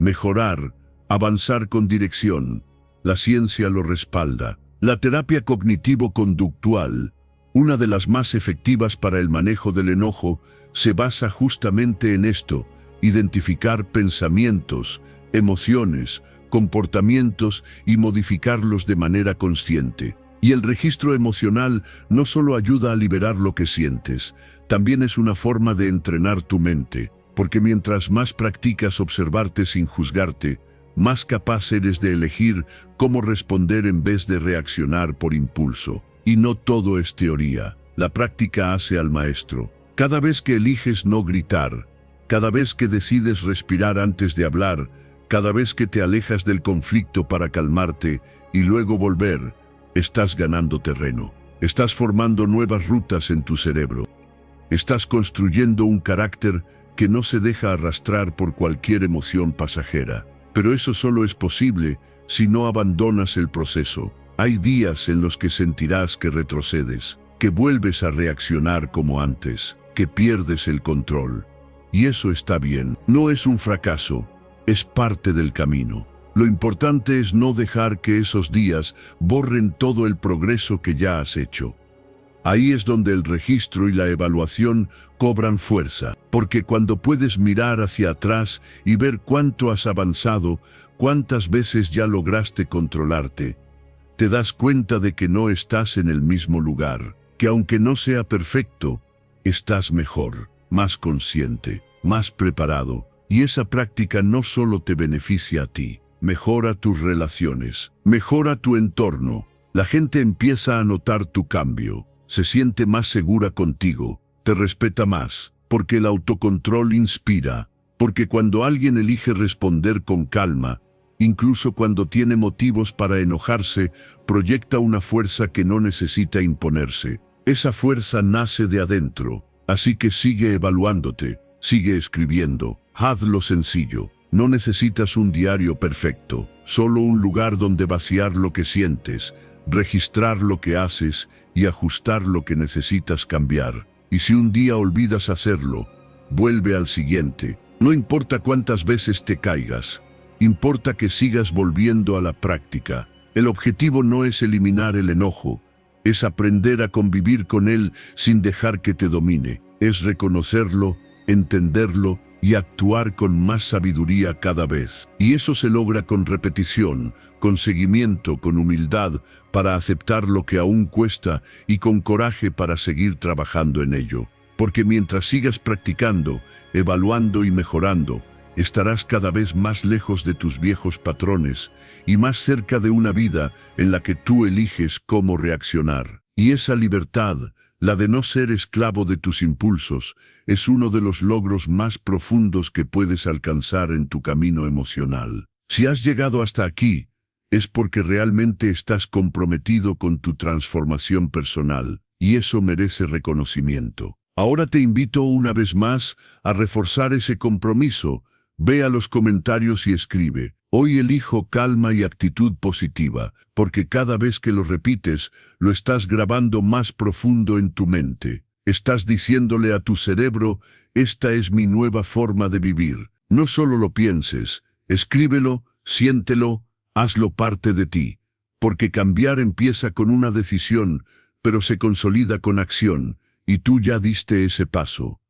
mejorar, avanzar con dirección. La ciencia lo respalda. La terapia cognitivo-conductual, una de las más efectivas para el manejo del enojo, se basa justamente en esto: identificar pensamientos, emociones, comportamientos y modificarlos de manera consciente. Y el registro emocional no solo ayuda a liberar lo que sientes, también es una forma de entrenar tu mente, porque mientras más practicas observarte sin juzgarte, más capaz eres de elegir cómo responder en vez de reaccionar por impulso. Y no todo es teoría. La práctica hace al maestro. Cada vez que eliges no gritar, cada vez que decides respirar antes de hablar, cada vez que te alejas del conflicto para calmarte y luego volver, estás ganando terreno. Estás formando nuevas rutas en tu cerebro. Estás construyendo un carácter que no se deja arrastrar por cualquier emoción pasajera. Pero eso solo es posible si no abandonas el proceso. Hay días en los que sentirás que retrocedes, que vuelves a reaccionar como antes, que pierdes el control. Y eso está bien. No es un fracaso, es parte del camino. Lo importante es no dejar que esos días borren todo el progreso que ya has hecho. Ahí es donde el registro y la evaluación cobran fuerza, porque cuando puedes mirar hacia atrás y ver cuánto has avanzado, cuántas veces ya lograste controlarte, te das cuenta de que no estás en el mismo lugar, que aunque no sea perfecto, estás mejor, más consciente, más preparado, y esa práctica no solo te beneficia a ti, mejora tus relaciones, mejora tu entorno. La gente empieza a notar tu cambio. Se siente más segura contigo, te respeta más, porque el autocontrol inspira, porque cuando alguien elige responder con calma, incluso cuando tiene motivos para enojarse, proyecta una fuerza que no necesita imponerse. Esa fuerza nace de adentro, así que sigue evaluándote, sigue escribiendo, hazlo sencillo. No necesitas un diario perfecto, solo un lugar donde vaciar lo que sientes, registrar lo que haces y ajustar lo que necesitas cambiar. Y si un día olvidas hacerlo, vuelve al siguiente. No importa cuántas veces te caigas, importa que sigas volviendo a la práctica. El objetivo no es eliminar el enojo, es aprender a convivir con él sin dejar que te domine. Es reconocerlo, entenderlo y actuar con más sabiduría cada vez. Y eso se logra con repetición, con seguimiento, con humildad para aceptar lo que aún cuesta y con coraje para seguir trabajando en ello. Porque mientras sigas practicando, evaluando y mejorando, estarás cada vez más lejos de tus viejos patrones y más cerca de una vida en la que tú eliges cómo reaccionar. Y esa libertad, la de no ser esclavo de tus impulsos, es uno de los logros más profundos que puedes alcanzar en tu camino emocional. Si has llegado hasta aquí, es porque realmente estás comprometido con tu transformación personal, y eso merece reconocimiento. Ahora te invito una vez más a reforzar ese compromiso. Ve a los comentarios y escribe: hoy elijo calma y actitud positiva, porque cada vez que lo repites, lo estás grabando más profundo en tu mente. Estás diciéndole a tu cerebro: esta es mi nueva forma de vivir. No solo lo pienses, escríbelo, siéntelo, hazlo parte de ti, porque cambiar empieza con una decisión, pero se consolida con acción, y tú ya diste ese paso.